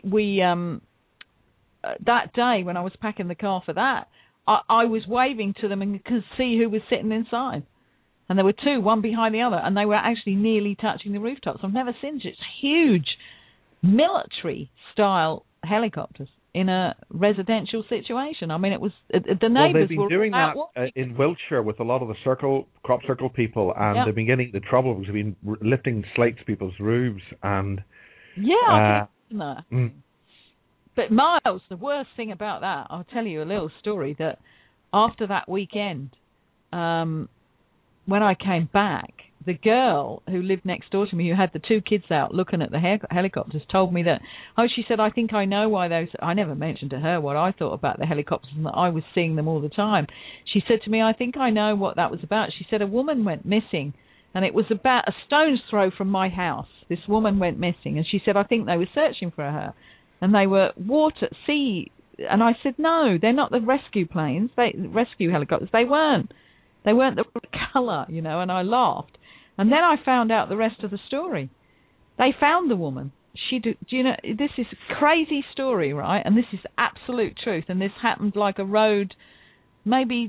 that day when I was packing the car for that, I was waving to them and could see who was sitting inside. And there were two, one behind the other, and they were actually nearly touching the rooftops. I've never seen such huge military-style helicopters in a residential situation. I mean, it was the neighbours were. Well, they've been doing that in Wiltshire with a lot of the crop circle people, and they've been getting into trouble because they've been lifting slates to people's roofs and. Yeah, But Miles, the worst thing about that, I'll tell you a little story. That after that weekend, when I came back, the girl who lived next door to me, who had the two kids out looking at the helicopters, told me that, she said, I think I know why those, I never mentioned to her what I thought about the helicopters and that I was seeing them all the time. She said to me, I think I know what that was about. She said, a woman went missing, and it was about a stone's throw from my house. This woman went missing, and she said, I think they were searching for her, and they were sea. And I said, no, they're not the rescue planes, rescue helicopters. They weren't the colour, and I laughed. And then I found out the rest of the story. They found the woman. This is a crazy story, right? And this is absolute truth. And this happened like a road, maybe,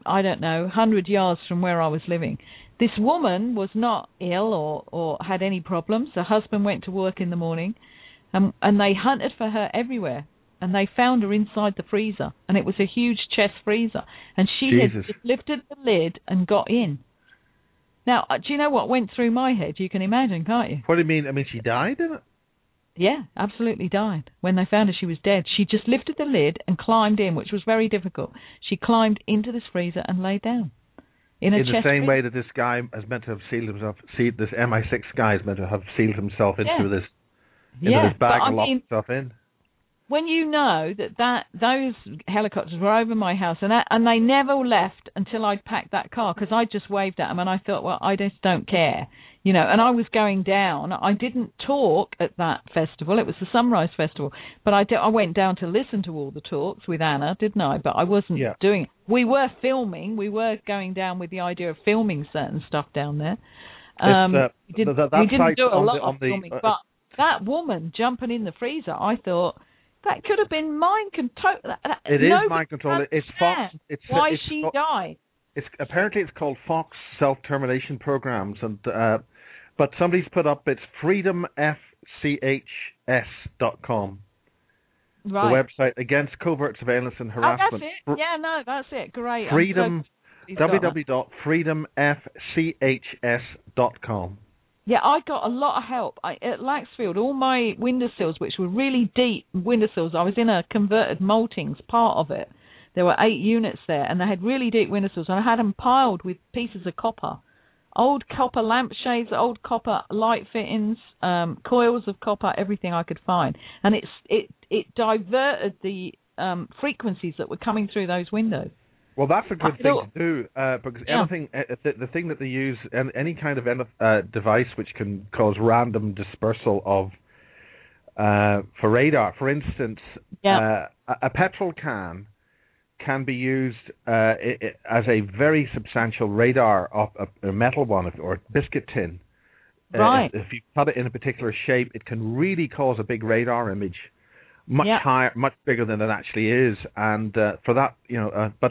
100 yards from where I was living. This woman was not ill or had any problems. Her husband went to work in the morning, and they hunted for her everywhere. And they found her inside the freezer. And it was a huge chest freezer. And she had just lifted the lid and got in. Now, do you know what went through my head? You can imagine, can't you? What do you mean? I mean, she died, didn't it? Yeah, absolutely died. When they found her, she was dead. She just lifted the lid and climbed in, which was very difficult. She climbed into this freezer and lay down. In the same way that this guy is meant to have sealed himself, this MI6 guy is meant to have sealed himself into this bag and locked himself in. When you know that those helicopters were over my house and they never left until I'd packed that car, because I just waved at them and I thought, well, I just don't care, and I was going down. I didn't talk at that festival. It was the Sunrise Festival, but I went down to listen to all the talks with Anna, didn't I? But I wasn't doing it. We were filming. We were going down with the idea of filming certain stuff down there. We didn't do a lot of filming, but that woman jumping in the freezer, I thought, that could have been mind control. It is mind control. It's Fox. Why she died. Apparently it's called Fox Self-Termination Programs, and but somebody's put up it's freedomfchs.com. Right. The website against covert surveillance and harassment. Oh, that's it. That's it. Great. www.freedomfchs.com. Yeah, I got a lot of help. At Laxfield, all my windowsills, which were really deep windowsills, I was in a converted Maltings, part of it. There were 8 units there, and they had really deep windowsills, and I had them piled with pieces of copper old copper lampshades, old copper light fittings, coils of copper, everything I could find, and it diverted the frequencies that were coming through those windows. Well, that's a good thing to do because anything, the thing that they use, any kind of device which can cause random dispersal of for radar, for instance, a petrol can be used as a very substantial radar of a metal one or a biscuit tin. Right. If you cut it in a particular shape, it can really cause a big radar image, much higher, much bigger than it actually is. And for that, but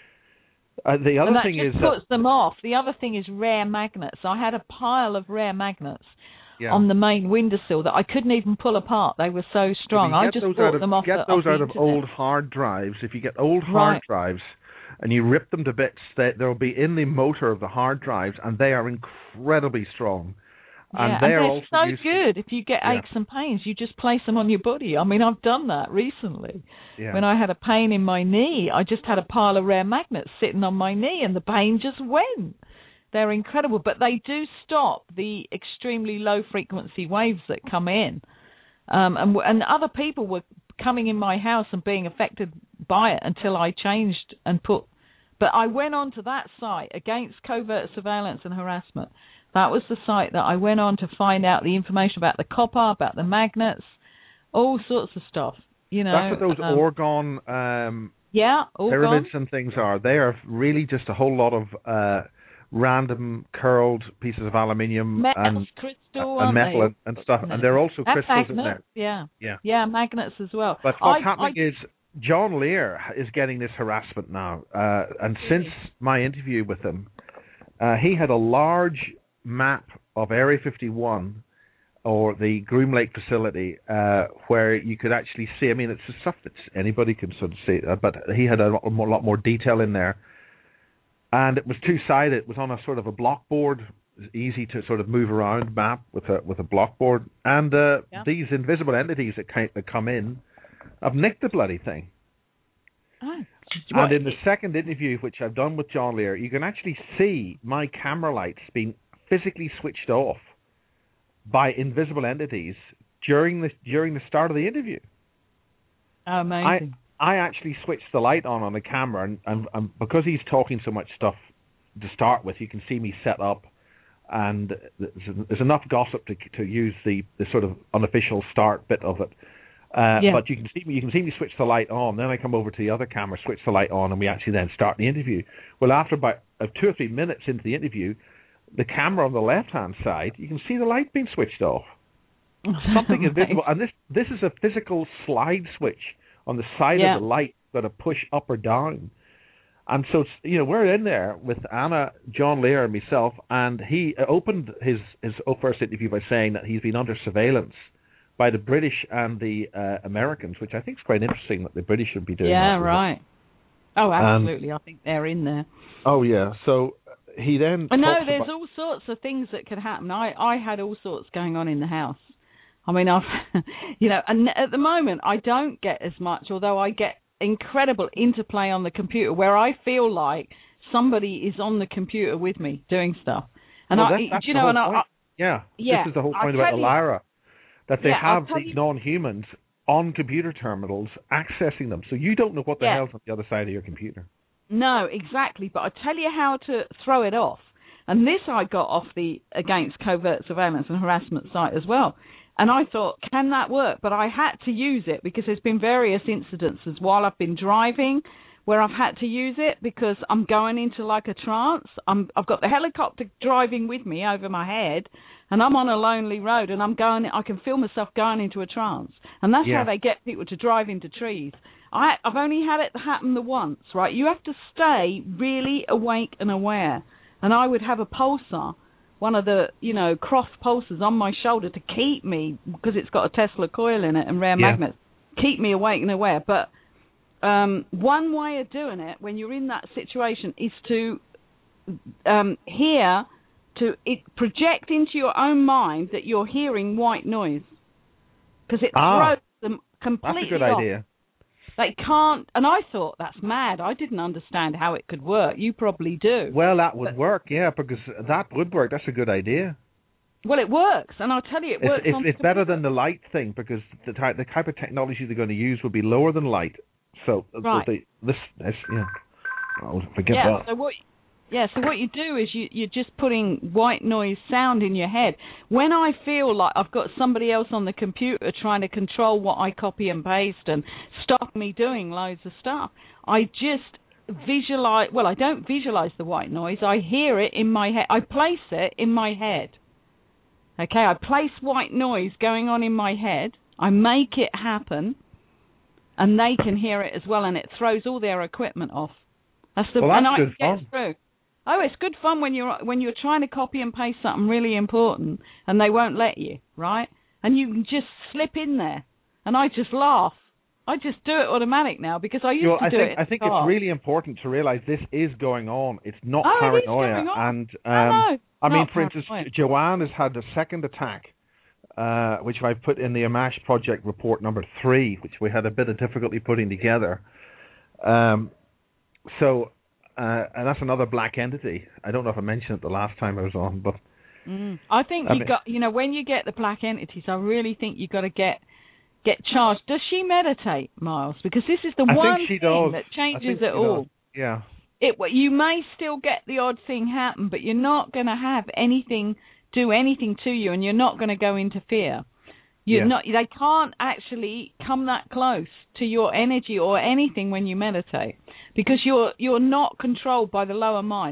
the other thing is that puts them off. The other thing is rare magnets. I had a pile of rare magnets on the main windowsill that I couldn't even pull apart. They were so strong. I just brought them off. Get those out of old hard drives. If you get old hard drives and you rip them to bits, they'll be in the motor of the hard drives, and they are incredibly strong. And they're so good. If you get aches and pains, you just place them on your body. I mean, I've done that recently. Yeah. When I had a pain in my knee, I just had a pile of rare magnets sitting on my knee, and the pain just went. They're incredible, but they do stop the extremely low frequency waves that come in. And other people were coming in my house and being affected by it until I changed and put. But I went on to that site, Against Covert Surveillance and Harassment. That was the site that I went on to find out the information about the copper, about the magnets, all sorts of stuff. That's what those Orgone pyramids and things are. They are really just a whole lot of random curled pieces of aluminium and metal and stuff, and they're also crystals in there. Yeah, magnets as well. But what's happening is John Lear is getting this harassment now, and since my interview with him, he had a large map of Area 51 or the Groom Lake facility where you could actually see. I mean, it's the stuff that anybody can sort of see, but he had a lot more detail in there. And it was two-sided. It was on a sort of a blockboard. It was easy to sort of move around map with a blockboard. And these invisible entities that come in have nicked the bloody thing. Oh. And in the second interview, which I've done with John Lear, you can actually see my camera lights being physically switched off by invisible entities during the start of the interview. Oh, amazing. I actually switched the light on the camera, and because he's talking so much stuff to start with, you can see me set up, and there's enough gossip to use the sort of unofficial start bit of it. But you can see me switch the light on. Then I come over to the other camera, switch the light on, and we actually then start the interview. Well, after about 2 or 3 minutes into the interview, the camera on the left-hand side, you can see the light being switched off. Something invisible, and this is a physical slide switch on the side of the light that a push up or down. And so, we're in there with Anna, John Lear, and myself, and he opened his first interview by saying that he's been under surveillance by the British and the Americans, which I think is quite interesting that the British should be doing that. Yeah, right. Oh, absolutely. I think they're in there. Oh, yeah. So he then... No, there's all sorts of things that could happen. I had all sorts going on in the house. I mean, and at the moment I don't get as much, although I get incredible interplay on the computer where I feel like somebody is on the computer with me doing stuff. And this is the whole point about ELIRA, that they have these non-humans on computer terminals accessing them, so you don't know what the hell's on the other side of your computer. No, exactly. But I tell you how to throw it off. And this I got off the Against Covert Surveillance and Harassment site as well. And I thought, can that work? But I had to use it because there's been various incidences while I've been driving where I've had to use it because I'm going into like a trance. I've got the helicopter driving with me over my head, and I'm on a lonely road, and I can feel myself going into a trance. And that's how they get people to drive into trees. I've only had it happen the once, right? You have to stay really awake and aware. And I would have a pulsar, one of the, cross pulsars on my shoulder to keep me, because it's got a Tesla coil in it and rare magnets, keep me awake and aware. But one way of doing it when you're in that situation is to project into your own mind that you're hearing white noise, because it throws them completely off. That's a good idea. They can't, and I thought that's mad. I didn't understand how it could work. You probably do. Well, that would work, yeah, because that would work. That's a good idea. Well, it works, and I'll tell you, it works. It's better than the light thing, because the type of technology they're going to use will be lower than light. So right. Forget that. So what you do is you're just putting white noise sound in your head. When I feel like I've got somebody else on the computer trying to control what I copy and paste and stop me doing loads of stuff, I just visualize. Well, I don't visualize the white noise. I hear it in my head. I place it in my head. Okay, I place white noise going on in my head. I make it happen, and they can hear it as well, and it throws all their equipment off. That's good fun. Through. Oh, it's good fun when you're trying to copy and paste something really important and they won't let you, right? And you can just slip in there, and I just laugh. I just do it automatic now because I used to do it. I think it's really important to realize this is going on. It's not paranoia. It is going on. And for instance, Joanne has had a second attack, which I put in the Amash Project report number 3, which we had a bit of difficulty putting together. And that's another black entity. I don't know if I mentioned it the last time I was on, but I think when you get the black entities, I really think you got to get charged. Does she meditate, Miles? Because this is the one thing that changes it all. Yeah. You may still get the odd thing happen, but you're not going to have anything do anything to you, and you're not going to go into fear. They can't actually come that close to your energy or anything when you meditate, because you're not controlled by the lower mind.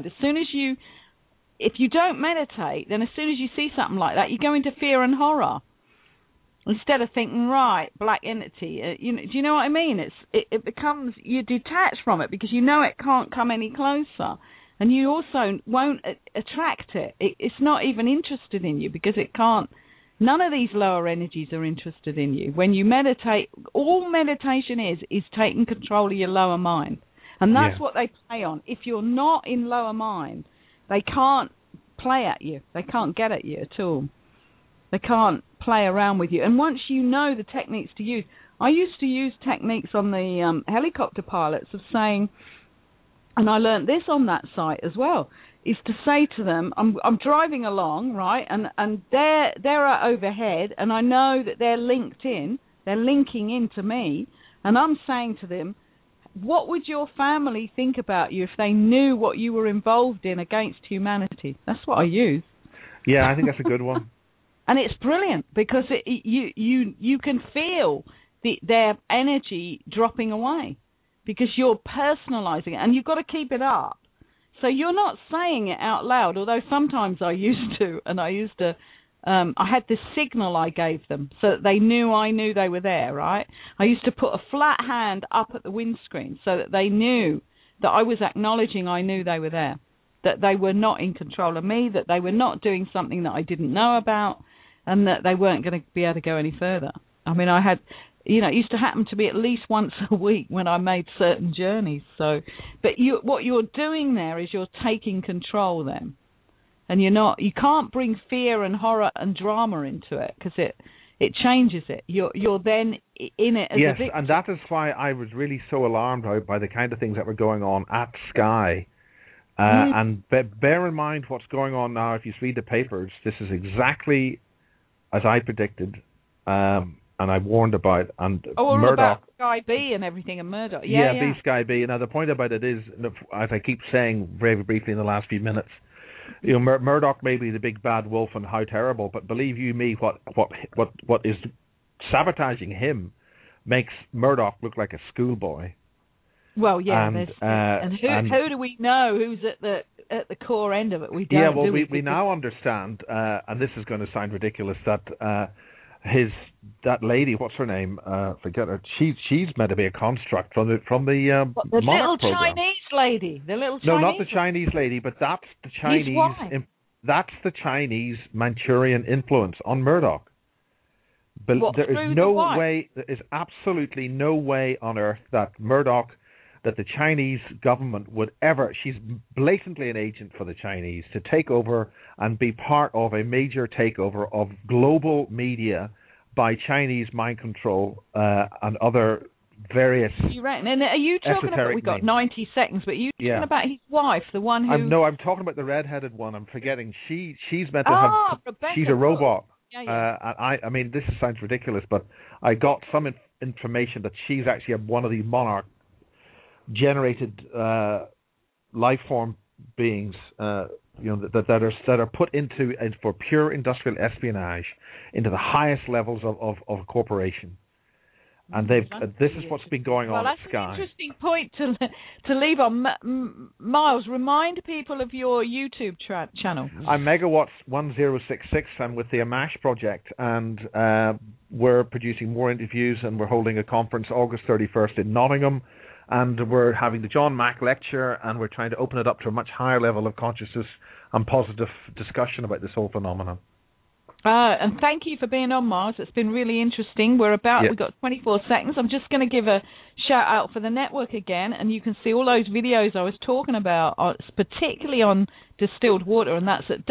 If you don't meditate, then as soon as you see something like that, you go into fear and horror instead of thinking, right, black entity. Do you know what I mean? It becomes, you detach from it because you know it can't come any closer, and you also won't attract it. It's not even interested in you because it can't. None of these lower energies are interested in you. When you meditate, all meditation is taking control of your lower mind. And that's what they play on. If you're not in lower mind, they can't play at you. They can't get at you at all. They can't play around with you. And once you know the techniques to use, I used to use techniques on the helicopter pilots of saying, and I learned this on that site as well, is to say to them, I'm driving along, right, and they're overhead, and I know that they're linked in, they're linking into me, and I'm saying to them, what would your family think about you if they knew what you were involved in against humanity? That's what I use. Yeah, I think that's a good one. And it's brilliant because you can feel their energy dropping away because you're personalizing it, and you've got to keep it up. So you're not saying it out loud, although sometimes I used to, and I had this signal I gave them so that they knew I knew they were there, right? I used to put a flat hand up at the windscreen so that they knew that I was acknowledging I knew they were there, that they were not in control of me, that they were not doing something that I didn't know about, and that they weren't going to be able to go any further. I mean, I had... it used to happen to me at least once a week when I made certain journeys. So, but what you're doing there is you're taking control then, and you can't bring fear and horror and drama into it because it changes it. You're then in it as a victim. Yes, and that is why I was really so alarmed by the kind of things that were going on at Sky. And bear in mind what's going on now. If you read the papers, this is exactly as I predicted. And I warned about, and Murdoch, about Sky B and everything, and Murdoch. B, Sky B. Now the point about it is, as I keep saying very briefly in the last few minutes, Murdoch may be the big bad wolf and how terrible, but believe you me, what is sabotaging him makes Murdoch look like a schoolboy. Well, yeah, and who do we know who's at the core end of it? We don't. Yeah, well, we now understand, and this is going to sound ridiculous, that. That lady, what's her name? Forget her. She's meant to be a construct from the little Monarch program. Chinese lady. The little Chinese. No, not the Chinese lady, but that's the Chinese. That's the Chinese Manchurian influence on Murdoch. But there is no way. There is absolutely no way on earth that Murdoch, that the Chinese government would ever. She's blatantly an agent for the Chinese to take over and be part of a major takeover of global media by Chinese mind control and other various. You reckon? And are you talking about? We've got 90 seconds, but are you talking about his wife, the one who? No, I'm talking about the red-headed one. I'm forgetting. She's meant to have. Rebecca. She's a robot. Yeah. I mean, this sounds ridiculous, but I got some information that she's actually one of the monarch-generated life form beings. That are put into for pure industrial espionage into the highest levels of a corporation. And this is what's been going on at Sky. Well, that's an interesting point to leave on. Miles, remind people of your YouTube channel. I'm Megawatts 1066. I'm with the Amash Project, and we're producing more interviews, and we're holding a conference August 31st in Nottingham, and we're having the John Mack lecture, and we're trying to open it up to a much higher level of consciousness and positive discussion about this whole phenomenon. And thank you for being on, Mars. It's been really interesting. We've got 24 seconds. I'm just going to give a shout out for the network again, and you can see all those videos I was talking about, particularly on distilled water, and that's at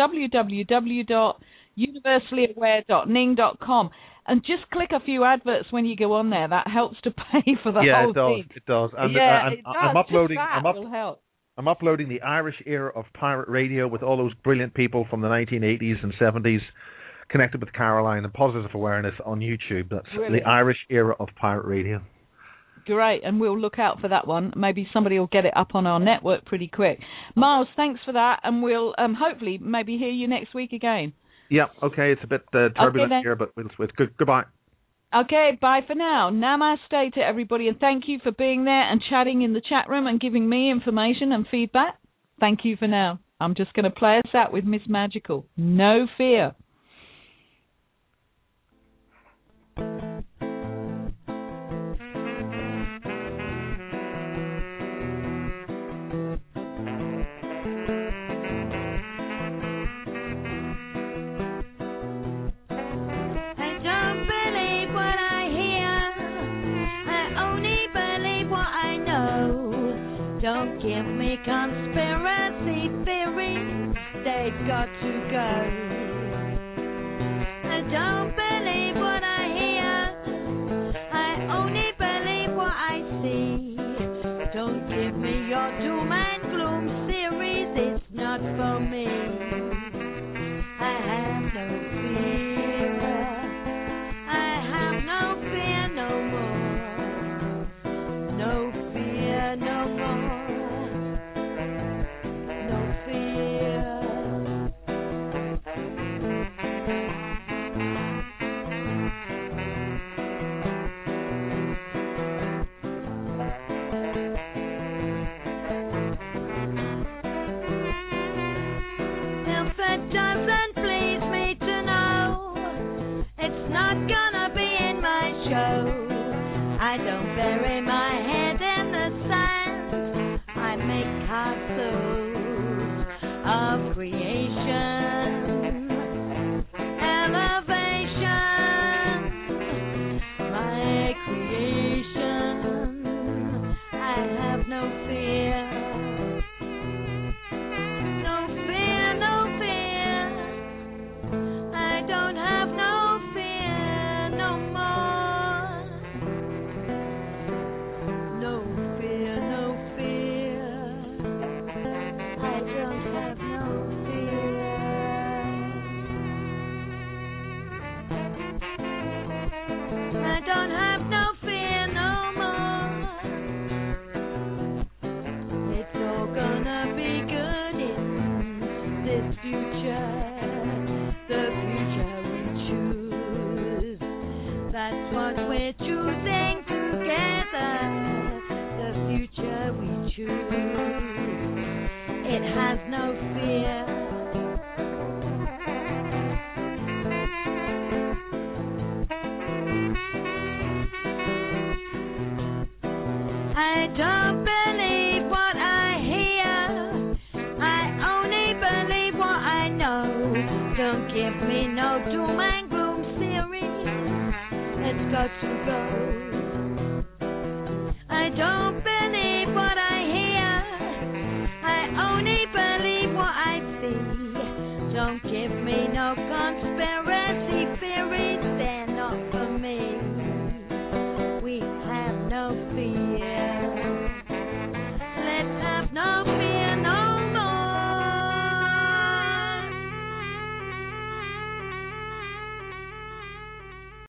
www.universallyaware.ning.com. And just click a few adverts when you go on there. That helps to pay for the whole thing. It does. And, it does. I'm uploading. Will help. I'm uploading the Irish era of pirate radio with all those brilliant people from the 1980s and 70s. Connected with Caroline and Positive Awareness on YouTube. That's the Irish era of pirate radio. Great, and we'll look out for that one. Maybe somebody will get it up on our network pretty quick. Miles, thanks for that, and we'll hopefully maybe hear you next week again. Yeah, okay, it's a bit turbulent here, but it's good. Goodbye. Okay, bye for now. Namaste to everybody, and thank you for being there and chatting in the chat room and giving me information and feedback. Thank you for now. I'm just going to play us out with Miss Magical. No fear. Don't give me conspiracy theories, they've got to go. I don't believe what I hear, I only believe what I see. Don't give me your doom and gloom theories, it's not for me. I have no fear, I have no fear no more. No fear no more. I don't bury my head in the sand, I make castles of creation.